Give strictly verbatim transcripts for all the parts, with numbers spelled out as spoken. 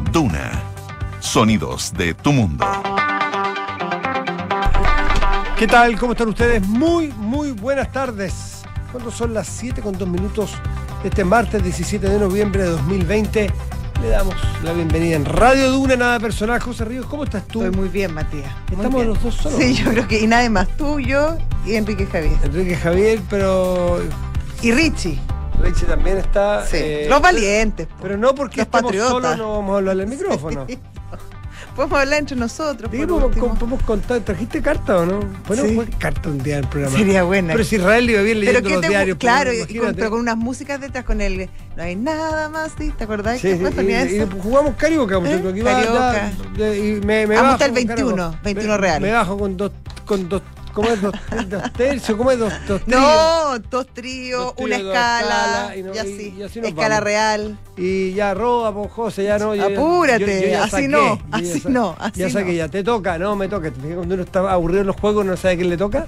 Duna. Sonidos de tu mundo. ¿Qué tal? ¿Cómo están ustedes? Muy, muy buenas tardes. Cuando son las siete con dos minutos de este martes diecisiete de noviembre de dos mil veinte, le damos la bienvenida en Radio Duna, nada personal. José Ríos, ¿cómo estás tú? Estoy muy bien, Matías. Muy Estamos bien. los dos solos. Sí, yo creo que, y nadie más, tú, yo y Enrique Javier. Enrique Javier, pero Y Richie. Richie también está. Sí. eh, Los valientes. po. Pero no porque Los estamos patriotas. solos, no vamos a hablarle al micrófono. Sí. Podemos hablar entre nosotros. ¿De por qué podemos, último. podemos contar? ¿Trajiste carta o no? Podemos Sí. jugar carta un día en el programa. Sería buena. Pero si Israel iba bien Pero leyendo ¿qué los te diarios. Claro, pues, y con, imagínate. pero con unas músicas detrás, con el no hay nada más, ¿sí? ¿Te acordás? Sí, que sí, fue? Ponía y, y eso. jugamos carioca, muchachos. ¿Eh? Aquí va, Carioca. ya, de- y me, me Vamos bajo hasta el con veintiuno, carioca. veintiuno me, real. Me bajo con dos, con dos, ¿cómo es? Dos, dos tercios, ¿cómo es? Dos, dos tríos. No, dos tríos, Dos tríos, una dos escala, escalas, y no- y, y- así, y así nos escala vamos. real. Y ya roba, pues José, ya no. yo- Apúrate, yo- yo ya así saqué, no, yo ya así sa- no, así Ya saqué, no. ya te toca, no me toca. Te fijas cuando uno está aburrido en los juegos, no sabe a quién le toca.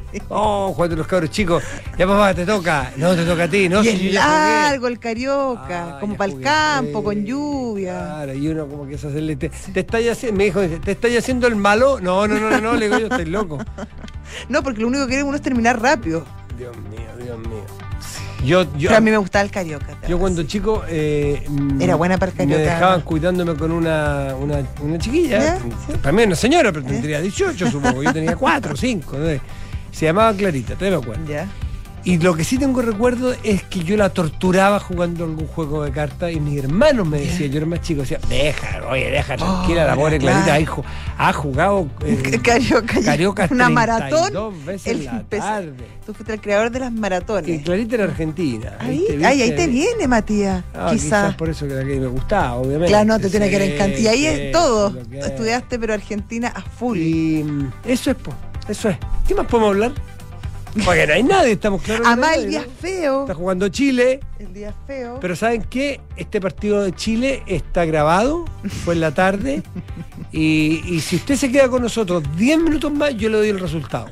Oh, jugando los cabros chicos. Ya papá, te toca. No, te toca a ti, ¿no? y Si es yo ya jugué. largo el carioca, Ah, como ya para el jugué. campo, Sí, con lluvia. Claro, y uno como que es hacerle. Te, te estáis haciendo, me dijo, ¿te estáis haciendo el malo? No, no, no, no, no, le digo yo, estoy loco. No, porque lo único que quiere uno es terminar rápido. Dios mío, Dios mío. Yo, yo, Pero a mí me gustaba el carioca. te yo voy a cuando decir. chico. eh, mm, Era buena para el Me carioca. dejaban cuidándome con una, una, una chiquilla. ¿Ya? También una señora, pero tendría dieciocho, supongo. Yo tenía cuatro, cinco. ¿no? Se llamaba Clarita, todavía me acuerdo. Ya. Y lo que sí tengo recuerdo es que yo la torturaba jugando algún juego de cartas y mis hermanos me decían, yo era más chico, decía, deja, oye, deja tranquila, Oh, la pobre claro. Clarita hijo, ha jugado eh, Carioca. carioca Una treinta y maratón. dos veces el en la empe- tarde. Tú fuiste el creador de las Y maratones. Clarita era argentina. Ahí, ¿viste? ay, ahí ¿Viste? te viene, Matías. Ah, quizás. quizás por eso que la que me gustaba, obviamente. Claro, no, te tiene que Sí, encantar. Y ahí sí, es todo. lo que es. Estudiaste, pero Argentina a full. Y mm, eso es, po, eso es. ¿Qué más podemos hablar? Porque no hay nadie, estamos claros. que no hay Amá, el nadie, día ¿no? feo. Está jugando Chile, El día feo. pero ¿saben qué? Este partido de Chile está grabado, fue en la tarde, y, y si usted se queda con nosotros diez minutos más, yo le doy el resultado.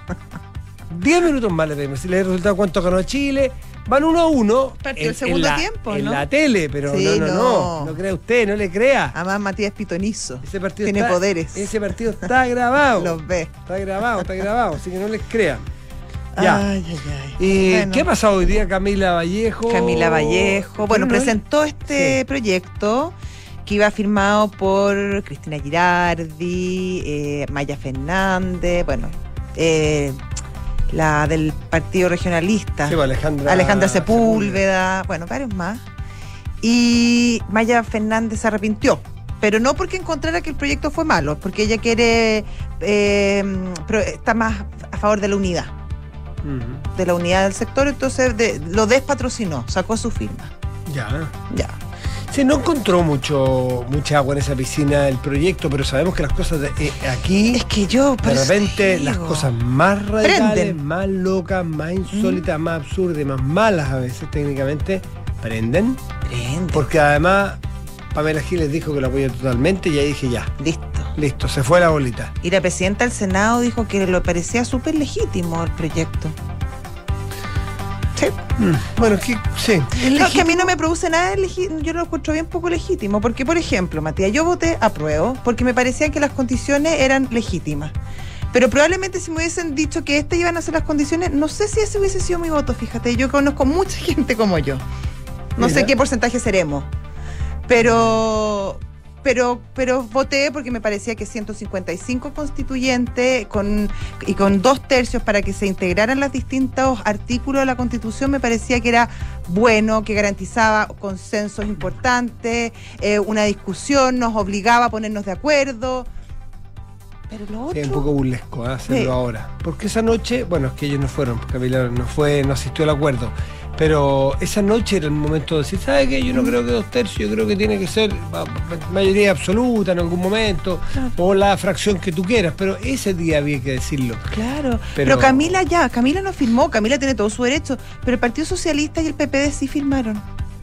diez minutos más le doy, si le doy el resultado cuánto ganó Chile. Van uno a uno. Partió el en- segundo en la- tiempo, En ¿no? la tele, pero Sí, no, no, no, no. no. crea usted, no le crea. Además, Matías es pitonizo. Ese partido Tiene está- poderes. Ese partido está grabado. Los ve. Está grabado, está grabado, así que no les crean. Ya. Ay, ay, ay. ¿Y Bueno. qué ha pasado hoy día Camila Vallejo? Camila Vallejo. Bueno, Pero no- presentó este Sí. proyecto que iba firmado por Cristina Girardi, eh, Maya Fernández, bueno, eh, la del Partido Regionalista, Sí, pues, Alejandra, Alejandra Sepúlveda, bueno, varios más. Y Maya Fernández se arrepintió, pero no porque encontrara que el proyecto fue malo, porque ella quiere, eh, pro- está más a favor de la unidad, Ujú. de la unidad del sector, entonces de- lo despatrocinó, sacó su firma. Ya. Ya. Sí, no encontró mucho mucha agua en esa piscina el proyecto, pero sabemos que las cosas de, eh, aquí, Es que yo, de por eso repente, digo. las cosas más radicales, Prenden. más locas, más insólitas, más absurdas y más malas a veces técnicamente, prenden. Prende. Porque además Pamela Giles dijo que lo apoya totalmente y ahí dije ya, Listo. listo, se fue la bolita. Y la presidenta del Senado dijo que le parecía súper legítimo el proyecto. Sí. Bueno, es que sí. No, que a mí no me produce nada legítimo, yo lo encuentro bien poco legítimo, porque por ejemplo, Matías, yo voté apruebo porque me parecía que las condiciones eran legítimas. Pero probablemente si me hubiesen dicho que estas iban a ser las condiciones, no sé si ese hubiese sido mi voto, fíjate, yo conozco mucha gente como yo. No Mira. sé qué porcentaje seremos. Pero pero pero voté porque me parecía que ciento cincuenta y cinco constituyentes con, y con dos tercios para que se integraran los distintos artículos de la Constitución me parecía que era bueno, que garantizaba consensos importantes, eh, una discusión, nos obligaba a ponernos de acuerdo. Pero lo Sí, otro... un poco burlesco ¿eh? hacerlo Sí. ahora. Porque esa noche, bueno, es que ellos no fueron, porque Camila no fue, no asistió al acuerdo. Pero esa noche era el momento de decir, ¿sabe qué? Yo no creo que dos tercios, yo creo que tiene que ser ma- ma- mayoría absoluta en algún momento, Claro. o la fracción que tú quieras, pero ese día había que decirlo. Claro, Pero- pero, Camila ya, Camila no firmó, Camila tiene todo su derecho, pero el Partido Socialista y el P P D sí firmaron.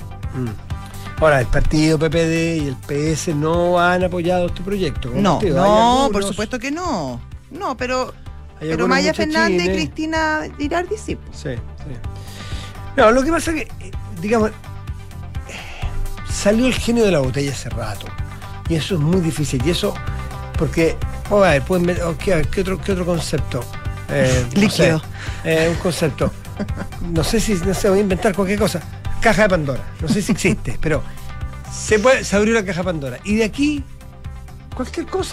Mm. Ahora, el partido P P D y el P S no han apoyado este proyecto. como No, partido. Hay no, por algunos- supuesto que no. No, pero, hay pero algunos Maya muchachines. Fernández y Cristina Girardi sí. po. Sí, sí. No, lo que pasa es que, eh, digamos, eh, salió el genio de la botella hace rato. Y eso es muy difícil. Y eso, porque, oh, a ver, pueden ver, oh, ¿qué, qué otro, qué otro concepto? Eh, no Líquido. sé, eh, un concepto. No sé si, no sé, voy a inventar cualquier cosa. Caja de Pandora. No sé si existe, pero se, puede, se abrió la caja de Pandora. Y de aquí, cualquier cosa.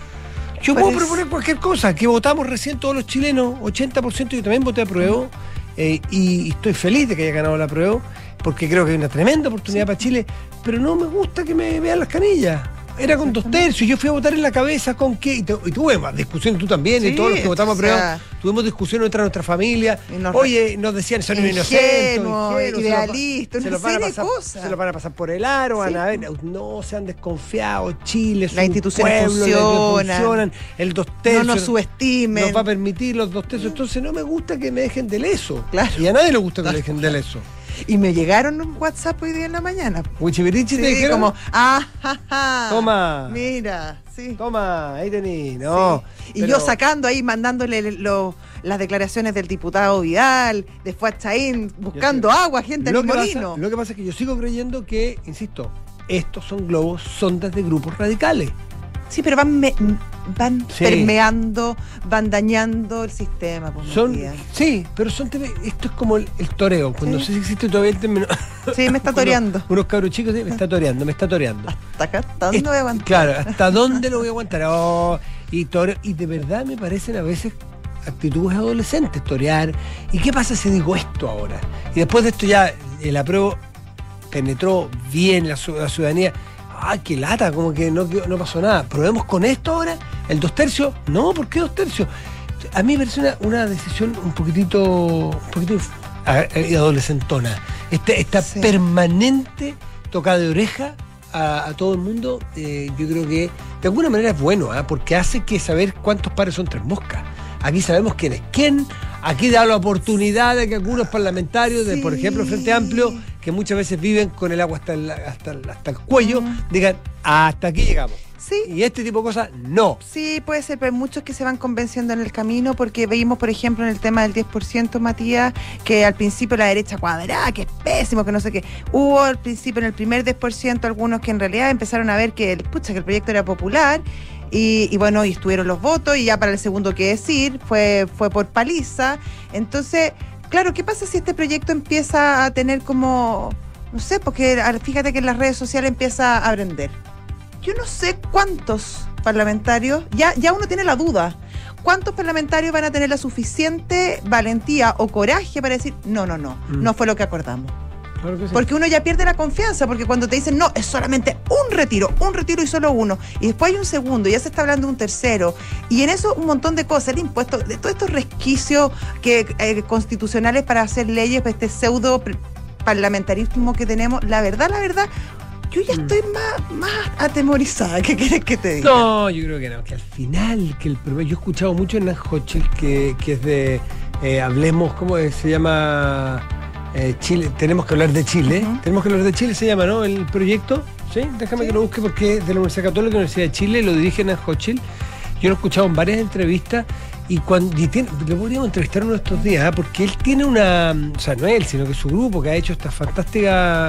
Yo puedo Parece- proponer cualquier cosa, que votamos recién todos los chilenos, ochenta por ciento, yo también voté a prueba, eh, y estoy feliz de que haya ganado la prueba, porque creo que hay una tremenda oportunidad para Chile, pero no me gusta que me vean las canillas. Era con dos tercios, yo fui a votar en la cabeza con qué, y, tu- y tuve más discusión, tú también, Sí, y todos los que votamos a o prueba, sea, tuvimos discusión entre nuestra familia. y nos- Oye, nos decían, son inocentes, Ingenuos, ingenuos, se los va- idealistas, se una los van a serie de pasar- cosas. Se los van a pasar por el aro, van Sí. a ver, no sean desconfiados, Chile, es Las un instituciones pueblo, las instituciones funcionan. funcionan, el dos tercios No nos subestimen. nos va a permitir los dos tercios. Entonces no me gusta que me dejen del eso. Claro. Y a nadie le gusta que le dejen del eso. Y me llegaron un WhatsApp hoy día en la mañana. Wichibirichi te Sí, dijeron, como, ah, ja, ja. Toma. Mira, sí. toma, ahí tení, no. Sí. Y pero- yo sacando ahí, mandándole lo- las declaraciones del diputado Vidal, de Fuad Chaín, buscando Yo sé. agua, gente en lo el que, pasa, molino. lo que pasa es que yo sigo creyendo que, insisto, estos son globos, sondas de grupos radicales. Sí, pero van, me- van Sí. permeando, van dañando el sistema. Pues, Son, Matías. sí, pero son teme- esto es como el, el toreo. Cuando Sí. no sé si existe todavía el término. Sí, me está Cuando toreando. Unos cabros chicos, sí, me está toreando, me está toreando. Hasta acá, ¿hasta dónde Es- voy a aguantar? Claro, ¿hasta dónde lo voy a aguantar? Oh, y, tore- y de verdad me parecen a veces actitudes adolescentes, torear. ¿Y qué pasa si digo esto ahora? Y después de esto ya el apruebo penetró bien la, ciu- la ciudadanía. ¡Ay, qué lata! Como que no, no pasó nada. ¿Probemos con esto ahora? ¿El dos tercios? No, ¿por qué dos tercios? A mí me parece una, una decisión un poquitito, un poquitito a- a- adolescentona. Este, esta Sí. permanente tocada de oreja a, a todo el mundo, eh, yo creo que de alguna manera es bueno, ¿ah? Porque hace que saber cuántos pares son tres moscas. Aquí sabemos quién es quién, aquí da la oportunidad de que algunos parlamentarios, de, por Sí. ejemplo, Frente Amplio, que muchas veces viven con el agua hasta el, hasta el, hasta el cuello, Mm. digan, hasta aquí llegamos. Sí. Y este tipo de cosas, no. Sí, puede ser, pero hay muchos que se van convenciendo en el camino, porque veíamos, por ejemplo, en el tema del diez por ciento, Matías, que al principio la derecha cuadrada, que es pésimo, que no sé qué. Hubo al principio, en el primer diez por ciento, algunos que en realidad empezaron a ver que el, pucha, que el proyecto era popular, y, y bueno, y estuvieron los votos, y ya para el segundo, qué decir, fue, fue por paliza. Entonces, claro, ¿qué pasa si este proyecto empieza a tener como, no sé, porque al- fíjate que en las redes sociales empieza a aprender? Yo no sé cuántos parlamentarios, ya, ya uno tiene la duda, cuántos parlamentarios van a tener la suficiente valentía o coraje para decir, no, no, no, Mm. no fue lo que acordamos. Claro que sí. Porque uno ya pierde la confianza, porque cuando te dicen, no, es solamente un retiro, un retiro y solo uno, y después hay un segundo, y ya se está hablando de un tercero, y en eso un montón de cosas, el impuesto, de todos estos resquicios que, eh, constitucionales para hacer leyes, para este pseudo pre- parlamentarismo que tenemos, la verdad, la verdad, yo ya Mm. estoy más, más atemorizada. ¿Qué quieres que te diga? No, yo creo que no, que al final, que el primer, yo he escuchado mucho en Nan Hochschild, que, que es de eh, Hablemos, ¿cómo es? Se llama eh, Chile, tenemos que hablar de Chile, Ujú. tenemos que hablar de Chile, se llama, ¿no? El proyecto, ¿sí? Déjame Sí. que lo busque porque es de la Universidad Católica, la Universidad de Chile, lo dirige Nan Hochschild. Yo lo he escuchado en varias entrevistas y cuando y tiene, lo podríamos entrevistar uno de estos días, ¿ah? Porque él tiene una, o sea, no él, sino que su grupo que ha hecho este fantástico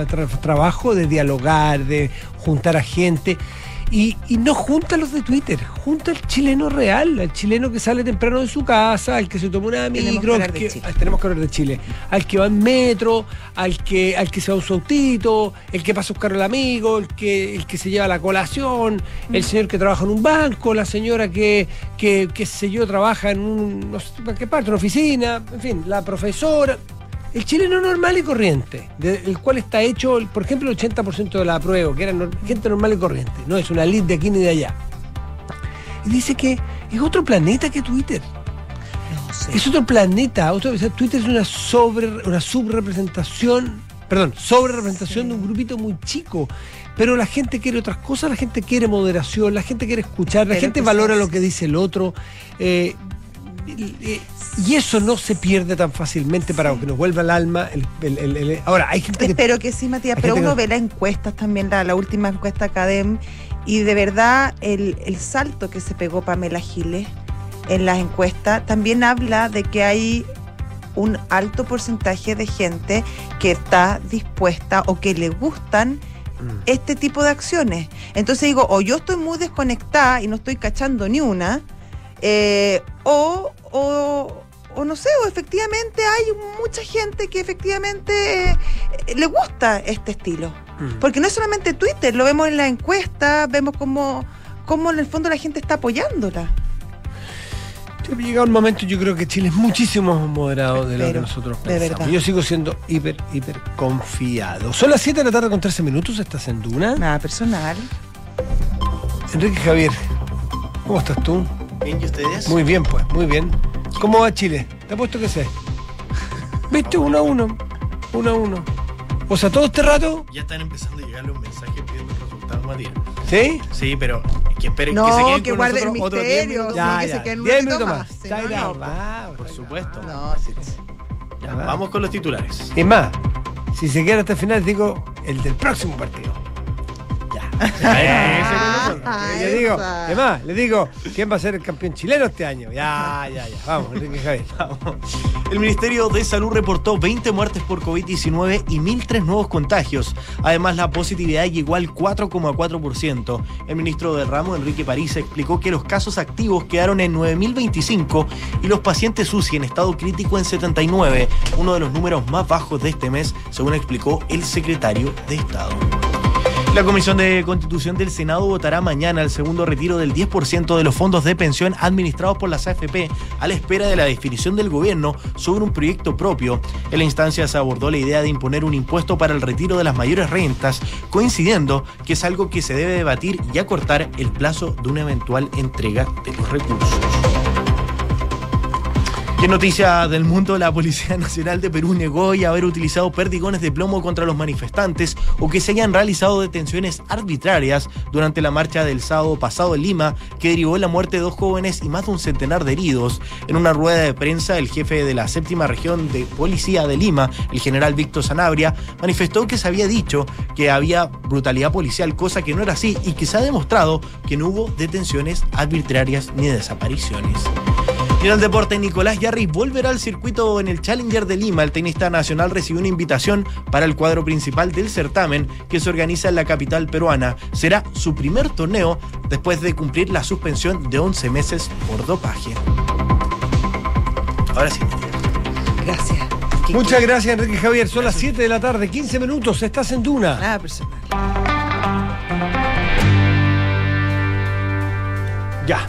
trabajo de dialogar, de juntar a gente. Y, y no junta a los de Twitter, junta al chileno real, al chileno que sale temprano de su casa, al que se toma una Tenemos que micro, hablar al de que- Chile. al- tenemos que hablar de Chile, al que va en metro, al que, al que se va a un autito, el que pasa a buscar al amigo, el que, el que se lleva la colación, Mm. el señor que trabaja en un banco, la señora que, que, qué sé yo, trabaja en un, no sé, ¿para qué parte? Una oficina, en fin, la profesora. El chileno normal y corriente, del cual está hecho, el- por ejemplo, el ochenta por ciento de la prueba, que era nor- gente normal y corriente, no es una elite de aquí ni de allá. Y dice que es otro planeta que Twitter. No sé. Es otro planeta. Otro, o sea, Twitter es una sobre una subrepresentación, perdón, sobrerepresentación Sí. de un grupito muy chico. Pero la gente quiere otras cosas, la gente quiere moderación, la gente quiere escuchar, la Pero gente que valora se lo hace. que dice el otro. eh, y- y- y eso no se pierde tan fácilmente para que nos vuelva el alma. El, el- el- el- ahora, hay gente que. Espero que sí, Matías, hay pero gente uno que- ve las encuestas también, la, la última encuesta Academ, y de verdad el, el salto que se pegó Pamela Giles en las encuestas también habla de que hay un alto porcentaje de gente que está dispuesta o que le gustan este tipo de acciones. Entonces digo, o yo estoy muy desconectada y no estoy cachando ni una, eh, o, o, o no sé, o efectivamente hay mucha gente que efectivamente eh, le gusta este estilo. Mm. Porque no es solamente Twitter, lo vemos en la encuesta, vemos cómo, cómo en el fondo la gente está apoyándola. Ha llegado un momento, yo creo que Chile es muchísimo más moderado de lo que nosotros pensamos. Yo sigo siendo hiper, hiper confiado. Son las siete de la tarde con trece minutos, estás en Duna. Nada personal. Enrique Javier, ¿cómo estás tú? Bien, ¿y ustedes? Muy bien, pues, muy bien. ¿Cómo va Chile? Te apuesto que sé. ¿Viste? Uno a uno. Uno a uno. O sea, todo este rato. Ya están empezando a llegarle un mensaje pidiendo el resultado, Matías. ¿Sí? Sí, pero que esperen no, que se queden que con guarde el nosotros misterio, otros ya, que ya, se queden un diez ratito minutos más. más. Si Ya, no, ya, no, va, por supuesto. No, sí, sí. Ya, vamos con los titulares. Es más, si se queda hasta el final, digo el del próximo partido. Ya. Ah, le digo, esa. es más, le digo, ¿quién va a ser el campeón chileno este año? Ya, ya, ya. Vamos, Enrique Javier. Vamos. El Ministerio de Salud reportó veinte muertes por covid diecinueve y mil tres nuevos contagios. Además, la positividad llegó al cuatro coma cuatro por ciento. El ministro del ramo, Enrique París, explicó que los casos activos quedaron en nueve mil veinticinco y los pacientes U C I en estado crítico en setenta y nueve, uno de los números más bajos de este mes, según explicó el secretario de Estado. La Comisión de Constitución del Senado votará mañana el segundo retiro del diez por ciento de los fondos de pensión administrados por las A F P a la espera de la definición del gobierno sobre un proyecto propio. En la instancia se abordó la idea de imponer un impuesto para el retiro de las mayores rentas, coincidiendo que es algo que se debe debatir y acortar el plazo de una eventual entrega de los recursos. Y en noticias del mundo, la Policía Nacional de Perú negó y haber utilizado perdigones de plomo contra los manifestantes o que se hayan realizado detenciones arbitrarias durante la marcha del sábado pasado en Lima, que derivó en la muerte de dos jóvenes y más de un centenar de heridos. En una rueda de prensa, el jefe de la séptima región de policía de Lima, el general Víctor Sanabria, manifestó que se había dicho que había brutalidad policial, cosa que no era así, y que se ha demostrado que no hubo detenciones arbitrarias ni desapariciones. Y en el deporte, Nicolás Yarri volverá al circuito en el Challenger de Lima. El tenista nacional recibió una invitación para el cuadro principal del certamen que se organiza en la capital peruana. Será su primer torneo después de cumplir la suspensión de once meses por dopaje. Ahora sí. Gracias. Muchas gracias, Enrique Javier. Son las siete de la tarde, quince minutos. Estás en Duna. Nada personal. Ya.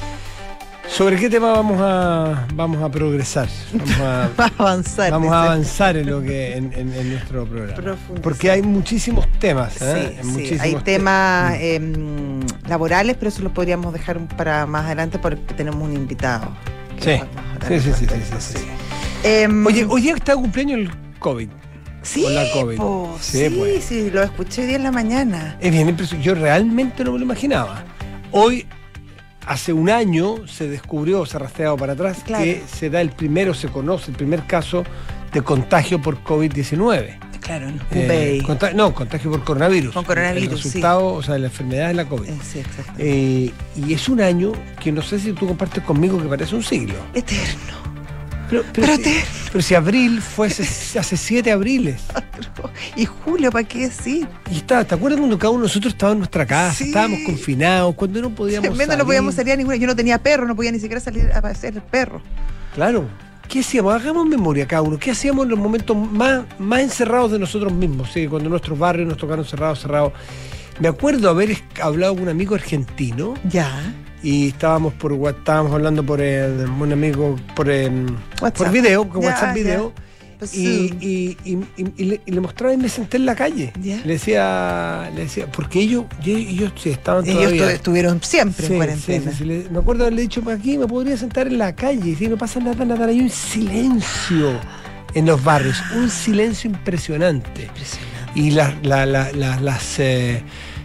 ¿Sobre qué tema vamos a vamos a progresar? Vamos a, Va a avanzar. vamos a dice. avanzar en lo que en, en- en nuestro programa. Profundizar. Porque hay muchísimos temas. Sí, ¿eh? sí, Muchísimos hay te- temas Mm. eh, laborales, pero eso lo podríamos dejar para más adelante porque tenemos un invitado. que Sí, vamos a hablar sí, sí, sí, al sí, sí, respecto, sí. Em, Oye, hoy día está de cumpleaños el COVID. sí, con la COVID. po, Sí, sí, pues. sí, lo escuché hoy día en la mañana. Es bien impresionante. Yo realmente no me lo imaginaba. Hoy, hace un año, se descubrió, se ha rastreado para atrás, Claro. que se da el primero, se conoce el primer caso de contagio por covid diecinueve. Claro, en Eh, Hubei. conta- no, contagio por coronavirus. Con coronavirus, El sí. resultado, o sea, la enfermedad es la COVID. Eh, sí, exacto. Eh, y es un año que no sé si tú compartes conmigo que parece un siglo. Eterno. Pero, Pero si, te- pero si abril fue hace, hace siete abriles. Y Julio, ¿para qué decir? Y está, ¿te acuerdas cuando cada uno de nosotros estaba en nuestra casa? Sí. Estábamos confinados, cuando no podíamos En vez de salir. no podíamos salir a ninguna. Yo no tenía perro, no podía ni siquiera salir a pasear el perro. Claro. ¿Qué hacíamos? Hagamos memoria cada uno. ¿Qué hacíamos en los momentos más, más encerrados de nosotros mismos? ¿Sí? Cuando nuestros barrios nos tocaron cerrados, cerrados. Me acuerdo haber es- hablado con un amigo argentino Ya. y estábamos por wa- estábamos hablando por el- un amigo por el, WhatsApp. por video, con Ya, WhatsApp ya. video. Pues, Y, y, y, y- y le, y le mostraba y me senté en la calle. Ya. Le decía, le decía, porque ellos, yo- ellos sí, estaban ellos todavía. estu- estuvieron siempre Sí, en cuarentena. sí, sí, sí. Le- me acuerdo haberle dicho, aquí me podría sentar en la calle, si no pasa nada, nada, hay un silencio en los barrios, un silencio impresionante. Impresionante. Y las, la- la- la- las, eh,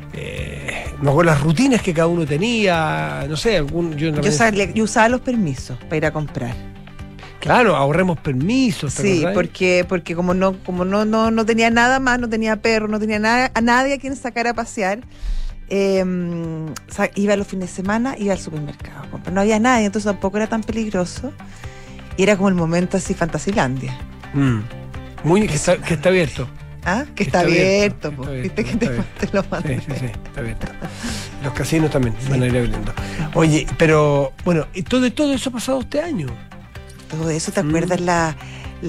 eh, me acuerdo las rutinas que cada uno tenía, no sé, algún, yo, en Yo, realidad- salía- yo usaba los permisos para ir a comprar. claro, ahorremos permisos, ¿te Sí, acordás? porque, porque como no, como no, no, no tenía nada más, no tenía perro, no tenía nada, a nadie a quien sacar a pasear, eh, sa- iba los fines de semana, iba al supermercado a comprar. No había nadie, entonces tampoco era tan peligroso. Y era como el momento así, Fantasilandia. Mm. Muy, que está, que está abierto. ¿Ah? Que está, está abierto, abierto, po. Está Viste abierto, que te, está te lo mandé. Sí, sí, sí, está abierto. Los casinos también sí. Van a ir abriendo. Oye, pero bueno, y todo, todo eso ha pasado este año. Todo eso, ¿te mm. acuerdas la,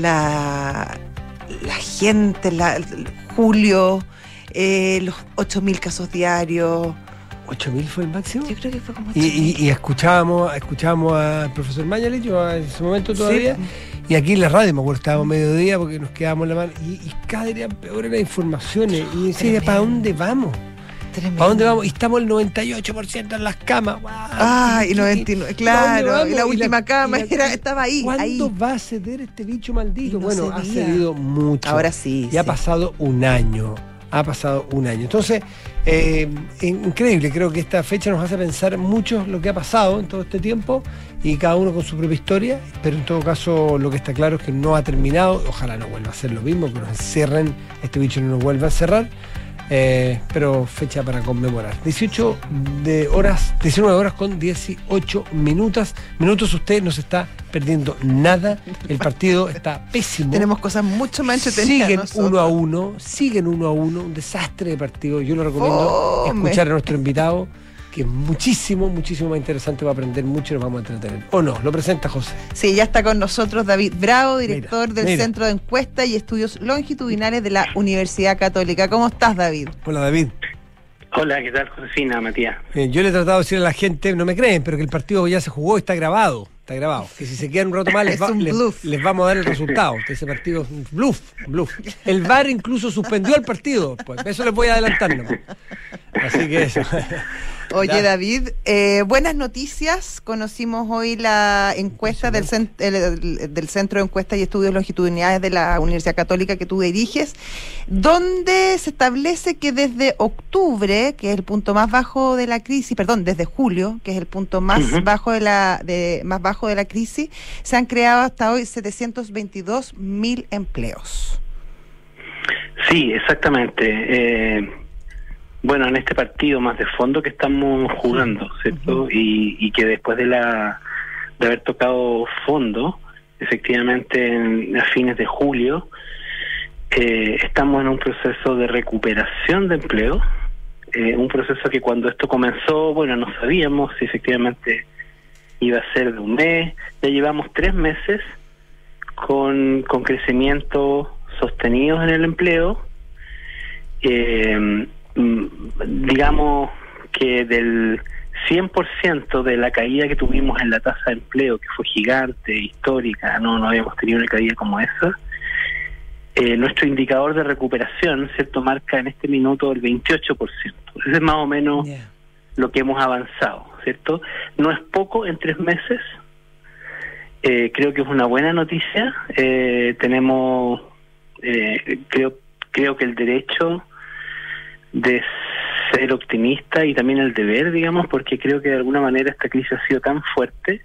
la, la gente, la, julio, eh, los ocho mil casos diarios? ¿ocho mil fue el máximo? Yo creo que fue como ocho mil. Y, y, y escuchábamos, escuchábamos al profesor Mañalich, yo en ese momento todavía, sí. Y aquí en la radio, me acuerdo, estábamos mediodía porque nos quedábamos en la mano, y, y cada día peores las informaciones, y decía, ¿para dónde vamos? Tremendo. ¿Para dónde vamos? Y estamos el noventa y ocho por ciento en las camas. Wow, ah, y noventa y nueve, claro, y la última y la, cama y la, era, estaba ahí. ¿Cuándo ahí? va a ceder este bicho maldito? No bueno, ha cedido mucho. Ahora sí. Y sí. ha pasado un año. Ha pasado un año. Entonces, eh, increíble, creo que esta fecha nos hace pensar mucho lo que ha pasado en todo este tiempo y cada uno con su propia historia, pero en todo caso lo que está claro es que no ha terminado, ojalá no vuelva a ser lo mismo, que nos encierren, este bicho no nos vuelva a cerrar, eh, pero fecha para conmemorar. dieciocho de horas, diecinueve horas con dieciocho minutos, minutos usted no se está perdiendo nada, el partido está pésimo. Tenemos cosas mucho más entretenidas. Siguen nosotros. uno a uno, siguen uno a uno, un desastre de partido. Yo lo recomiendo oh, escuchar me... a nuestro invitado, que es muchísimo, muchísimo más interesante, va a aprender mucho y nos vamos a entretener. ¿O no? Lo presenta José. Sí, ya está con nosotros David Bravo, director mira, del mira. Centro de Encuestas y Estudios Longitudinales de la Universidad Católica. ¿Cómo estás, David? Hola, David. Hola, ¿qué tal, Josefina, Matías? Eh, yo le he tratado de decir a la gente, no me creen, pero que el partido ya se jugó, está grabado. Está grabado. Que si se quedan un rato más, les, va, les, les vamos a dar el resultado. Ese partido es un bluff, bluff. El V A R incluso suspendió el partido. Pues eso les voy a adelantar. ¿No? Así que eso. Oye, ya. David, eh, buenas noticias. Conocimos hoy la encuesta del, cent el, del Centro de Encuestas y Estudios Longitudinales de la Universidad Católica que tú diriges, donde se establece que desde octubre, que es el punto más bajo de la crisis, perdón, desde julio, que es el punto más uh-huh. bajo de la de más bajo de la crisis, se han creado hasta hoy setecientos veintidós mil empleos. Sí, exactamente. Eh... Bueno, en este partido más de fondo que estamos jugando, ¿cierto? Uh-huh. Y, y que después de la de haber tocado fondo, efectivamente en, a fines de julio, eh, estamos en un proceso de recuperación de empleo, eh, un proceso que cuando esto comenzó, bueno, no sabíamos si efectivamente iba a ser de un mes, ya llevamos tres meses con, con crecimiento sostenidos en el empleo, eh, digamos que del cien por ciento de la caída que tuvimos en la tasa de empleo, que fue gigante, histórica, no, no habíamos tenido una caída como esa, eh, nuestro indicador de recuperación, ¿cierto?, marca en este minuto el veintiocho por ciento. Ese es más o menos yeah. lo que hemos avanzado, ¿cierto? No es poco en tres meses, eh, creo que es una buena noticia, eh, tenemos, eh, creo, creo que el derecho de ser optimista y también el deber, digamos, porque creo que de alguna manera esta crisis ha sido tan fuerte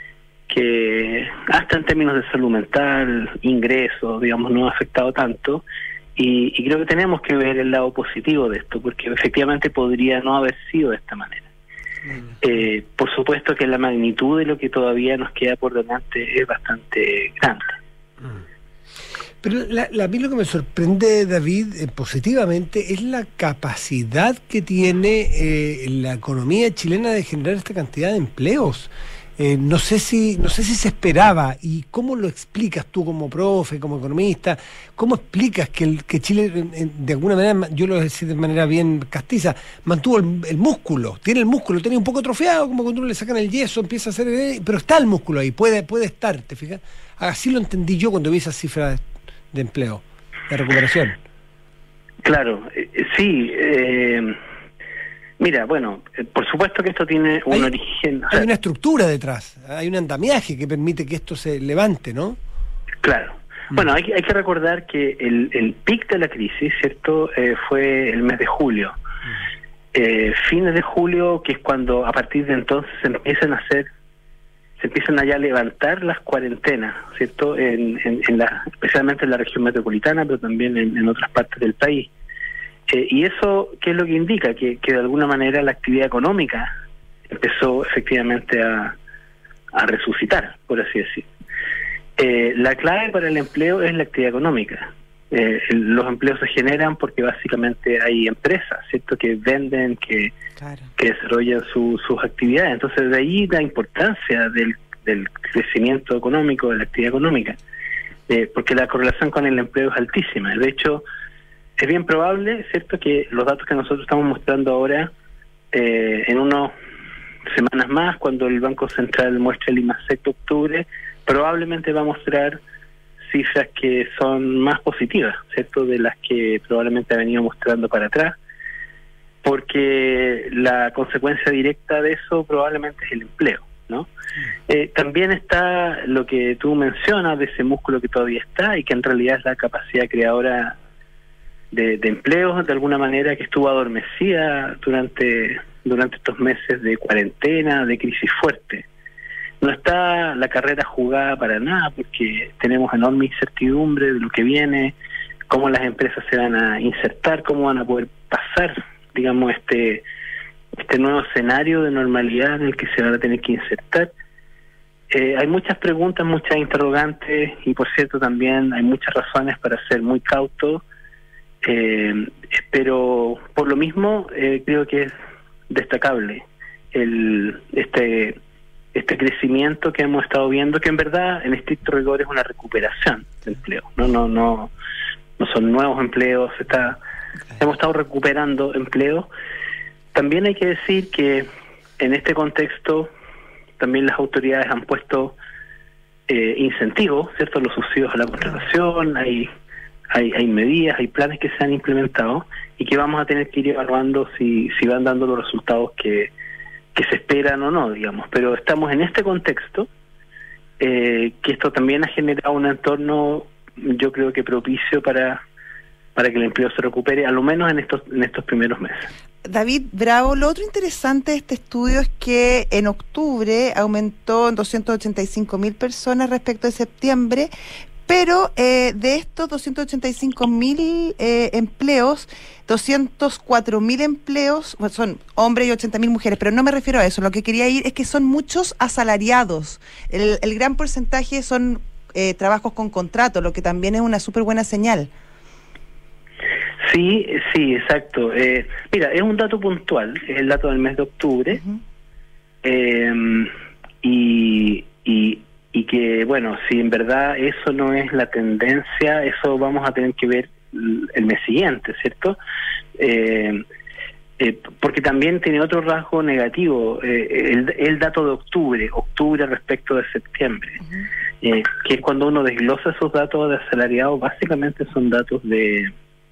que hasta en términos de salud mental, ingresos, digamos, no ha afectado tanto y, y creo que tenemos que ver el lado positivo de esto, porque efectivamente podría no haber sido de esta manera. Mm. Eh, por supuesto que la magnitud de lo que todavía nos queda por delante es bastante grande. Mm. Pero la, la, a mí lo que me sorprende, David, eh, positivamente, es la capacidad que tiene eh, la economía chilena de generar esta cantidad de empleos. Eh, no sé si no sé si se esperaba, y cómo lo explicas tú como profe, como economista, cómo explicas que, el, que Chile, de alguna manera, yo lo voy a decir de manera bien castiza, mantuvo el, el músculo, tiene el músculo, tiene un poco atrofiado, como cuando uno le sacan el yeso, empieza a hacer, pero está el músculo ahí, puede, puede estar, ¿te fijas? Así lo entendí yo cuando vi esas cifras de empleo, de recuperación. Claro, eh, sí. Eh, mira, bueno, eh, por supuesto que esto tiene un hay, origen... O hay sea, una estructura detrás, hay un andamiaje que permite que esto se levante, ¿no? Claro. Mm. Bueno, hay, hay que recordar que el, el pic de la crisis, ¿cierto?, eh, fue el mes de julio. Mm. Eh, fines de julio, que es cuando a partir de entonces se empiezan a hacer se empiezan allá a levantar las cuarentenas, ¿cierto?, en, en, en la, especialmente en la región metropolitana, pero también en, en otras partes del país. Eh, y eso, ¿qué es lo que indica? Que, que de alguna manera la actividad económica empezó efectivamente a, a resucitar, por así decir. Eh, la clave para el empleo es la actividad económica. Eh, los empleos se generan porque básicamente hay empresas, ¿cierto?, que venden, que, Claro. que desarrollan su, sus actividades. Entonces, de ahí la importancia del, del crecimiento económico, de la actividad económica, eh, porque la correlación con el empleo es altísima. De hecho, es bien probable, ¿cierto?, que los datos que nosotros estamos mostrando ahora, eh, en unas semanas más, cuando el Banco Central muestre el IMASEC de octubre, probablemente va a mostrar cifras que son más positivas, ¿cierto?, de las que probablemente ha venido mostrando para atrás, porque la consecuencia directa de eso probablemente es el empleo, ¿no? Eh, también está lo que tú mencionas de ese músculo que todavía está y que en realidad es la capacidad creadora de, de empleos, de alguna manera, que estuvo adormecida durante, durante estos meses de cuarentena, de crisis fuerte. No está la carrera jugada para nada, porque tenemos enorme incertidumbre de lo que viene, cómo las empresas se van a insertar, cómo van a poder pasar, digamos, este este nuevo escenario de normalidad en el que se van a tener que insertar. Eh, hay muchas preguntas, muchas interrogantes, y por cierto también hay muchas razones para ser muy cautos, eh, pero por lo mismo eh, creo que es destacable el este este crecimiento que hemos estado viendo, que en verdad en estricto rigor es una recuperación de empleo, no no no no son nuevos empleos, está hemos estado recuperando empleo. También hay que decir que en este contexto también las autoridades han puesto eh, incentivos, ¿cierto?, los subsidios a la contratación, hay hay hay medidas, hay planes que se han implementado y que vamos a tener que ir evaluando si si van dando los resultados que que se esperan o no, digamos, pero estamos en este contexto, eh, que esto también ha generado un entorno, yo creo que propicio para para que el empleo se recupere, a lo menos en estos en estos primeros meses. David Bravo, lo otro interesante de este estudio es que en octubre aumentó en doscientos ochenta y cinco mil personas respecto de septiembre, pero eh, de estos doscientos ochenta y cinco mil eh, empleos, doscientos cuatro mil empleos, bueno, son hombres y ochenta mil mujeres, pero no me refiero a eso. Lo que quería ir es que son muchos asalariados. El, el gran porcentaje son eh, trabajos con contrato, lo que también es una súper buena señal. Sí, sí, exacto. Eh, mira, es un dato puntual, es el dato del mes de octubre, Uh-huh. eh, y, y y que, bueno, si en verdad eso no es la tendencia, eso vamos a tener que ver el mes siguiente, ¿cierto? Eh, eh, porque también tiene otro rasgo negativo, eh, el, el dato de octubre, octubre respecto de septiembre, Uh-huh. eh, que es cuando uno desglosa esos datos de asalariados, básicamente son datos de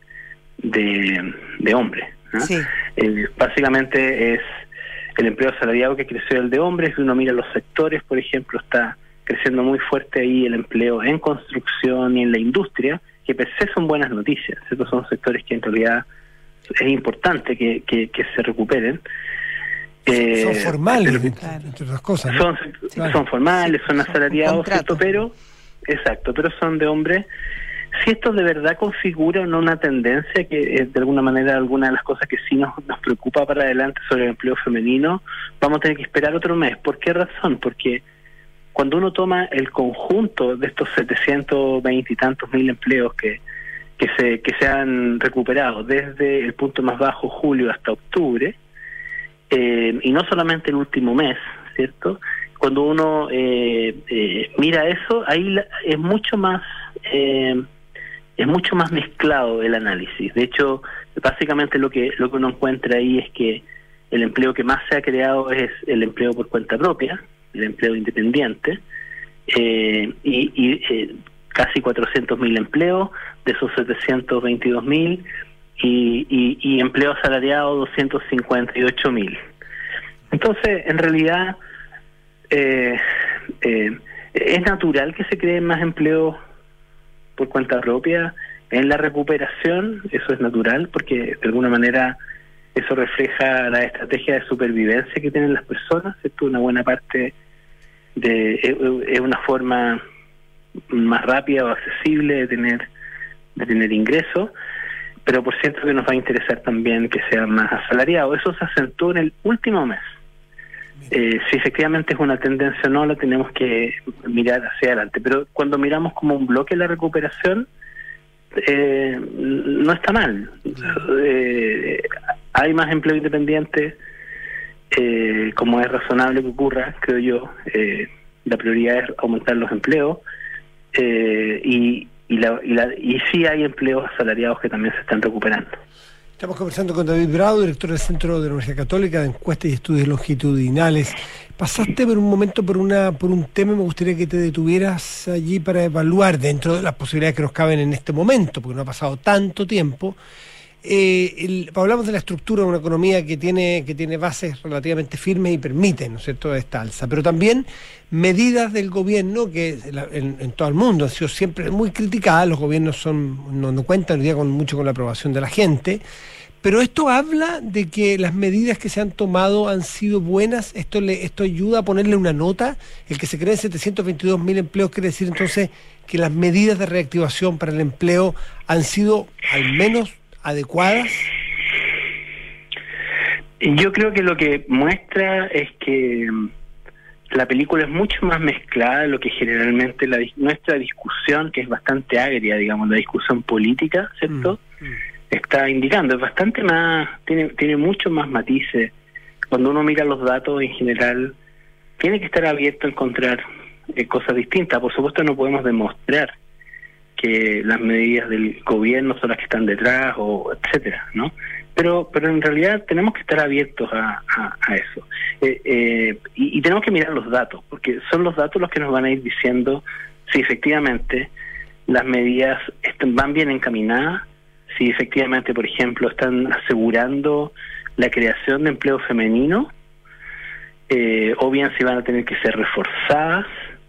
de, de hombres, ¿no? Sí. Eh, básicamente es el empleo asalariado que creció el de hombres. Si uno mira los sectores, por ejemplo, está creciendo muy fuerte ahí el empleo en construcción y en la industria, que per se son buenas noticias. Estos son sectores que en realidad es importante que, que, que se recuperen. Eh, son formales, pero, claro, entre otras cosas, ¿no? Son, claro. son formales, son Son asalariados, ¿cierto? Pero, exacto, pero son de hombres. Si esto de verdad configura o no una tendencia, que es de alguna manera alguna de las cosas que sí nos, nos preocupa para adelante sobre el empleo femenino, vamos a tener que esperar otro mes. ¿Por qué razón? Porque cuando uno toma el conjunto de estos setecientos veinte y tantos mil empleos que que se que se han recuperado desde el punto más bajo, julio, hasta octubre, eh, y no solamente el último mes, ¿cierto? Cuando uno eh, eh, mira eso, ahí la, es mucho más eh, es mucho más mezclado el análisis. De hecho, básicamente lo que lo que uno encuentra ahí es que el empleo que más se ha creado es el empleo por cuenta propia, el empleo independiente, eh, y, y eh, casi cuatrocientos mil empleos, de esos setecientos veintidós mil, y, y, y empleo asalariado doscientos cincuenta y ocho mil. Entonces, en realidad, eh, eh, es natural que se creen más empleos por cuenta propia en la recuperación. Eso es natural, porque de alguna manera eso refleja la estrategia de supervivencia que tienen las personas. Esto es una buena parte de es, es una forma más rápida o accesible de tener de tener ingresos, pero por cierto que nos va a interesar también que sean más asalariados. Eso se acentuó en el último mes. Eh, si efectivamente es una tendencia o no, la tenemos que mirar hacia adelante, pero cuando miramos como un bloque la recuperación, eh, no está mal. Eh, hay más empleo independiente, eh, como es razonable que ocurra, creo yo. Eh, la prioridad es aumentar los empleos, eh, y, y, la, y, la, y sí hay empleos asalariados que también se están recuperando. Estamos conversando con David Bravo, director del Centro de la Universidad Católica de Encuestas y Estudios Longitudinales. Pasaste por un momento por una por un tema, me gustaría que te detuvieras allí para evaluar, dentro de las posibilidades que nos caben en este momento, porque no ha pasado tanto tiempo. Eh, el, hablamos de la estructura de una economía que tiene que tiene bases relativamente firmes y permite, ¿no es cierto?, esta alza, pero también medidas del gobierno que en, en todo el mundo han sido siempre muy criticadas. Los gobiernos son no, no cuentan hoy día con mucho con la aprobación de la gente, pero esto habla de que las medidas que se han tomado han sido buenas. Esto le esto ayuda a ponerle una nota. El que se creen setecientos veintidós mil empleos quiere decir entonces que las medidas de reactivación para el empleo han sido al menos adecuadas. Yo creo que lo que muestra es que la película es mucho más mezclada de lo que generalmente la, nuestra discusión, que es bastante agria, digamos, la discusión política, ¿cierto?, mm, mm. está indicando. Es bastante más, tiene, tiene muchos más matices. Cuando uno mira los datos en general, tiene que estar abierto a encontrar eh, cosas distintas. Por supuesto no podemos demostrar que las medidas del gobierno son las que están detrás, o etcétera, ¿no? Pero pero en realidad tenemos que estar abiertos a, a, a eso. Eh, eh, y, y tenemos que mirar los datos, porque son los datos los que nos van a ir diciendo si efectivamente las medidas están, van bien encaminadas, si efectivamente, por ejemplo, están asegurando la creación de empleo femenino, eh, o bien si van a tener que ser reforzadas.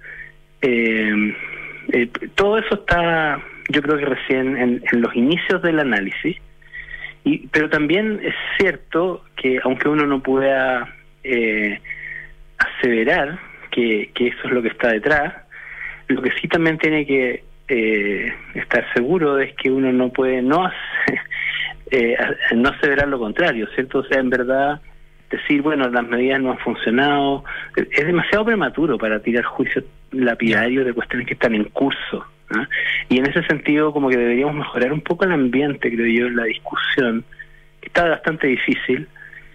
Eh, eh, todo eso está, yo creo que recién en, en los inicios del análisis. Y, pero también es cierto que aunque uno no pueda eh, aseverar que, que eso es lo que está detrás, lo que sí también tiene que eh, estar seguro es que uno no puede no hacer, eh, no aseverar lo contrario, ¿cierto? O sea, en verdad decir, bueno, las medidas no han funcionado, es demasiado prematuro para tirar juicios lapidarios de cuestiones que están en curso. ¿Ah? Y en ese sentido como que deberíamos mejorar un poco el ambiente, creo yo, en la discusión, que está bastante difícil,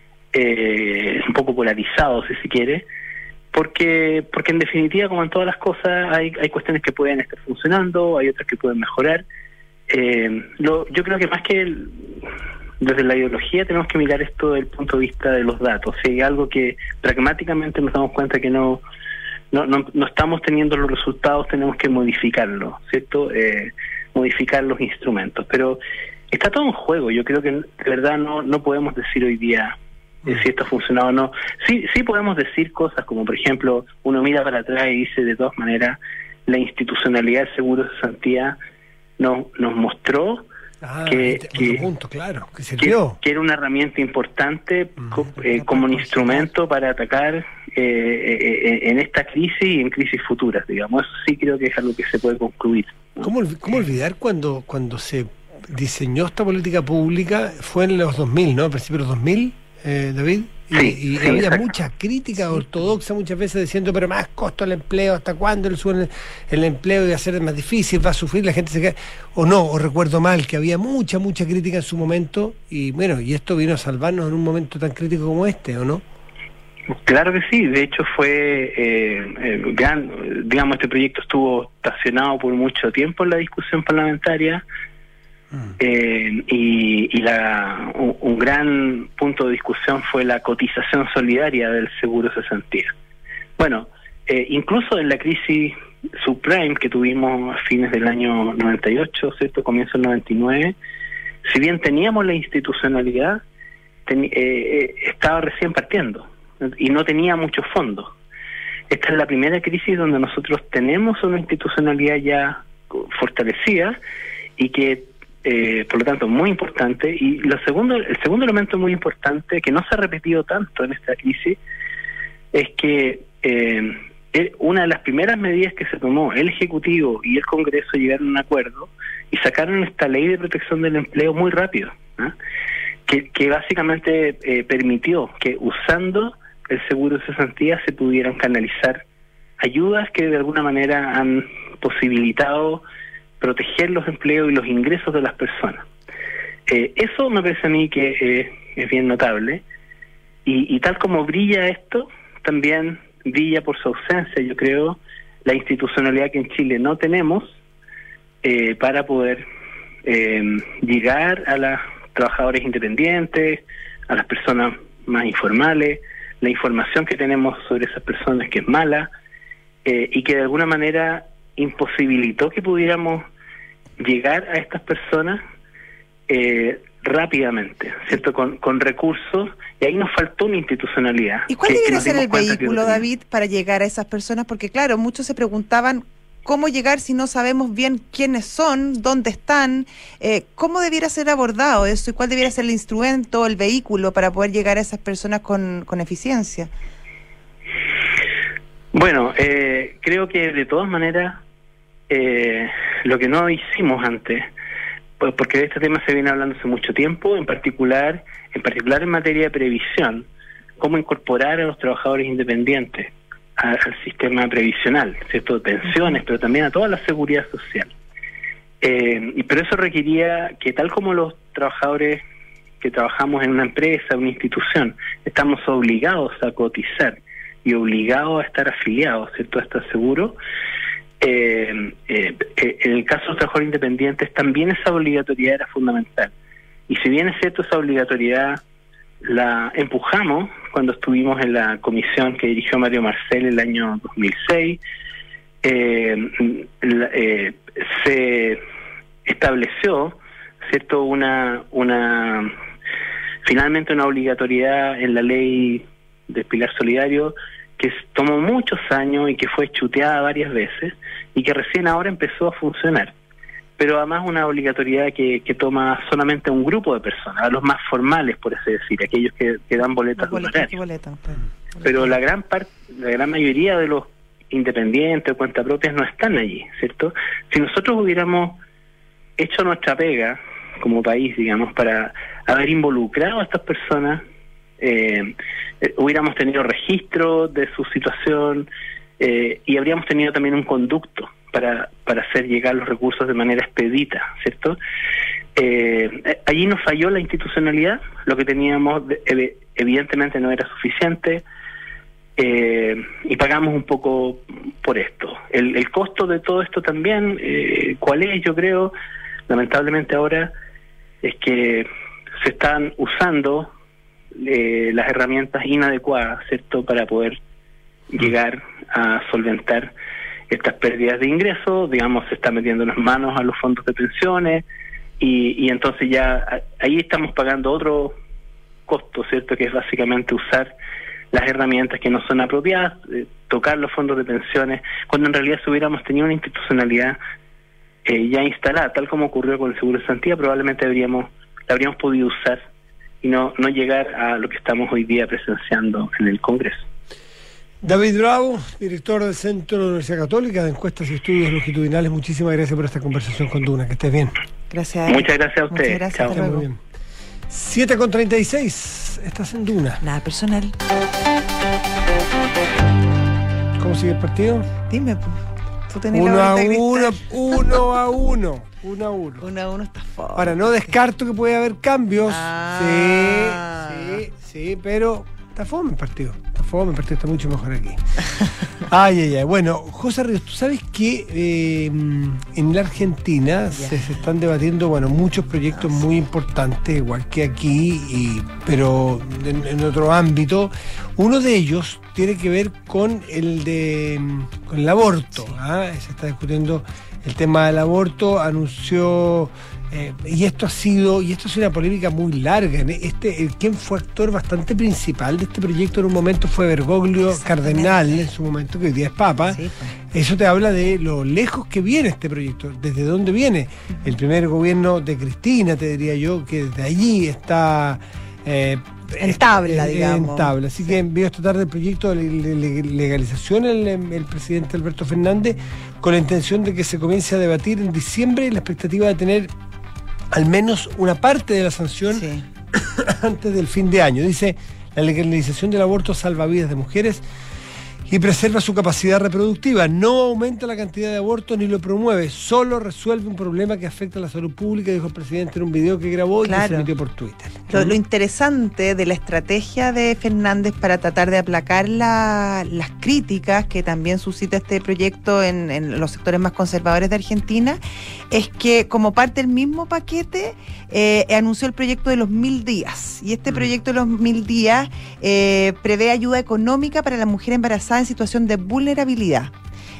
eh, un poco polarizado si se quiere, porque porque en definitiva, como en todas las cosas, hay hay cuestiones que pueden estar funcionando, hay otras que pueden mejorar. Eh, lo, yo creo que más que el, desde la ideología tenemos que mirar esto desde el punto de vista de los datos. Si hay algo que pragmáticamente nos damos cuenta que no No, no no estamos teniendo los resultados, tenemos que modificarlo, ¿cierto? Eh, modificar los instrumentos. Pero está todo en juego. Yo creo que de verdad no no podemos decir hoy día eh, si esto ha funcionado o no. Sí sí podemos decir cosas como, por ejemplo, uno mira para atrás y dice, de todas maneras, la institucionalidad del seguro de cesantía no, nos mostró Ah, que, este, que, punto, claro, que, que, que era una herramienta importante mm, co, eh, como un instrumento para atacar eh, eh, en esta crisis y en crisis futuras, digamos. Eso sí creo que es algo que se puede concluir, ¿no? ¿Cómo, cómo olvidar cuando cuando se diseñó esta política pública? Fue en los dos mil, ¿no? A principios de los dos mil, eh, David. Y, sí, y sí, había exacto. mucha crítica ortodoxa muchas veces diciendo, pero más costo el empleo, ¿hasta cuándo el, el, el empleo iba a ser más difícil, va a sufrir, la gente se queda? O no, o recuerdo mal, que había mucha, mucha crítica en su momento, y bueno, y esto vino a salvarnos en un momento tan crítico como este, ¿o no? Claro que sí, de hecho fue eh, eh, gran, digamos, este proyecto estuvo estacionado por mucho tiempo en la discusión parlamentaria. Eh, y, y la un, un gran punto de discusión fue la cotización solidaria del seguro cesantía. Bueno, eh, incluso en la crisis subprime que tuvimos a fines del año noventa y ocho, ¿cierto? Comienzo del noventa y nueve, si bien teníamos la institucionalidad, ten, eh, eh, estaba recién partiendo y no tenía muchos fondos. Esta es la primera crisis donde nosotros tenemos una institucionalidad ya fortalecida y que Eh, por lo tanto, muy importante. Y lo segundo, el segundo elemento muy importante, que no se ha repetido tanto en esta crisis, es que eh, una de las primeras medidas que se tomó el Ejecutivo y el Congreso llegaron a un acuerdo y sacaron esta ley de protección del empleo muy rápido, ¿eh? que, que básicamente eh, permitió que usando el seguro de cesantía se pudieran canalizar ayudas que de alguna manera han posibilitado proteger los empleos y los ingresos de las personas. Eh, eso me parece a mí que eh, es bien notable, y, y tal como brilla esto, también brilla por su ausencia, yo creo, la institucionalidad que en Chile no tenemos eh, para poder eh, llegar a los trabajadores independientes, a las personas más informales, la información que tenemos sobre esas personas que es mala, eh, y que de alguna manera imposibilitó que pudiéramos llegar a estas personas eh, rápidamente, ¿cierto? Con, con recursos, y ahí nos faltó una institucionalidad. ¿Y cuál que, debería que ser el vehículo, no David, para llegar a esas personas? Porque claro, muchos se preguntaban cómo llegar si no sabemos bien quiénes son, dónde están, eh, cómo debiera ser abordado eso y cuál debiera ser el instrumento, el vehículo para poder llegar a esas personas con, con eficiencia. Bueno, eh, creo que de todas maneras eh, lo que no hicimos antes, pues porque de este tema se viene hablando hace mucho tiempo, en particular, en particular en materia de previsión, cómo incorporar a los trabajadores independientes a, al sistema previsional, ¿cierto? De pensiones, pero también a toda la seguridad social. Eh, y pero eso requería que, tal como los trabajadores que trabajamos en una empresa, una institución, estamos obligados a cotizar y obligados a estar afiliados, ¿cierto?, a estar seguros. Eh, eh, eh, en el caso de los trabajadores independientes también esa obligatoriedad era fundamental, y si bien es cierto, esa obligatoriedad la empujamos cuando estuvimos en la comisión que dirigió Mario Marcel el año dos mil seis, eh, la, eh, se estableció, cierto, una una finalmente una obligatoriedad en la ley del Pilar Solidario que tomó muchos años y que fue chuteada varias veces y que recién ahora empezó a funcionar. Pero además una obligatoriedad que, que toma solamente a un grupo de personas, a los más formales, por así decir, aquellos que, que dan boletas de honorario. Boleta, pues. Pero la gran parte, la gran mayoría de los independientes o cuentapropias no están allí, ¿cierto? Si nosotros hubiéramos hecho nuestra pega como país, digamos, para haber involucrado a estas personas, eh, eh, hubiéramos tenido registro de su situación eh, y habríamos tenido también un conducto para para hacer llegar los recursos de manera expedita, ¿cierto? Eh, allí nos falló la institucionalidad, lo que teníamos de, evidentemente no era suficiente, eh, y pagamos un poco por esto. El, el costo de todo esto también, eh, ¿cuál es? Yo creo, lamentablemente ahora, es que se están usando eh, las herramientas inadecuadas, ¿cierto?, para poder llegar a solventar estas pérdidas de ingresos. Digamos, se está metiendo las manos a los fondos de pensiones y, y entonces ya ahí estamos pagando otro costo, ¿cierto?, que es básicamente usar las herramientas que no son apropiadas, eh, tocar los fondos de pensiones, cuando en realidad si hubiéramos tenido una institucionalidad eh, ya instalada, tal como ocurrió con el Seguro de Cesantía, probablemente habríamos la habríamos podido usar y no, no llegar a lo que estamos hoy día presenciando en el Congreso. David Bravo, director del Centro de la Universidad Católica de Encuestas y Estudios Longitudinales, muchísimas gracias por esta conversación con Duna, que estés bien. Gracias. Muchas gracias a ustedes. Muchas gracias, Chao. hasta luego. Muy bien. siete con treinta y seis, estás en Duna. Nada personal. ¿Cómo sigue el partido? Dime, pues. Tú tenés Uno la a bolita de uno, cristal. uno a uno, uno a uno. Uno a uno está fuerte. Ahora, no descarto que puede haber cambios. Ah. Sí, sí, sí, pero está fome el partido. Está fome, el partido está mucho mejor aquí. Ay, ay, ay. Bueno, José Ríos, tú sabes que eh, en la Argentina se, se están debatiendo, bueno, muchos proyectos muy importantes, igual que aquí, y, pero en, en otro ámbito. Uno de ellos tiene que ver con el de con el aborto. Sí. ¿Ah? Se está discutiendo el tema del aborto. Anunció eh, y esto ha sido y esto ha sido una polémica muy larga. Este, el, quien fue actor bastante principal de este proyecto en un momento fue Bergoglio Cardenal, en su momento, que hoy día es Papa. Sí, pues. Eso te habla de lo lejos que viene este proyecto, desde dónde viene. El primer gobierno de Cristina, te diría yo, que desde allí está eh, en tabla, eh, digamos. En tabla. Así sí. que envió esta tarde el proyecto de legalización el, el presidente Alberto Fernández, con la intención de que se comience a debatir en diciembre, y la expectativa de tener al menos una parte de la sanción sí. antes del fin de año. Dice: la legalización del aborto salva vidas de mujeres y preserva su capacidad reproductiva. No aumenta la cantidad de abortos ni lo promueve, solo resuelve un problema que afecta a la salud pública, dijo el presidente en un video que grabó Claro. y que se emitió por Twitter. Lo, lo interesante de la estrategia de Fernández para tratar de aplacar la, las críticas que también suscita este proyecto en, en los sectores más conservadores de Argentina es que como parte del mismo paquete eh, anunció el proyecto de los mil días. Y este Mm. proyecto de los mil días eh, prevé ayuda económica para la mujer embarazada en situación de vulnerabilidad.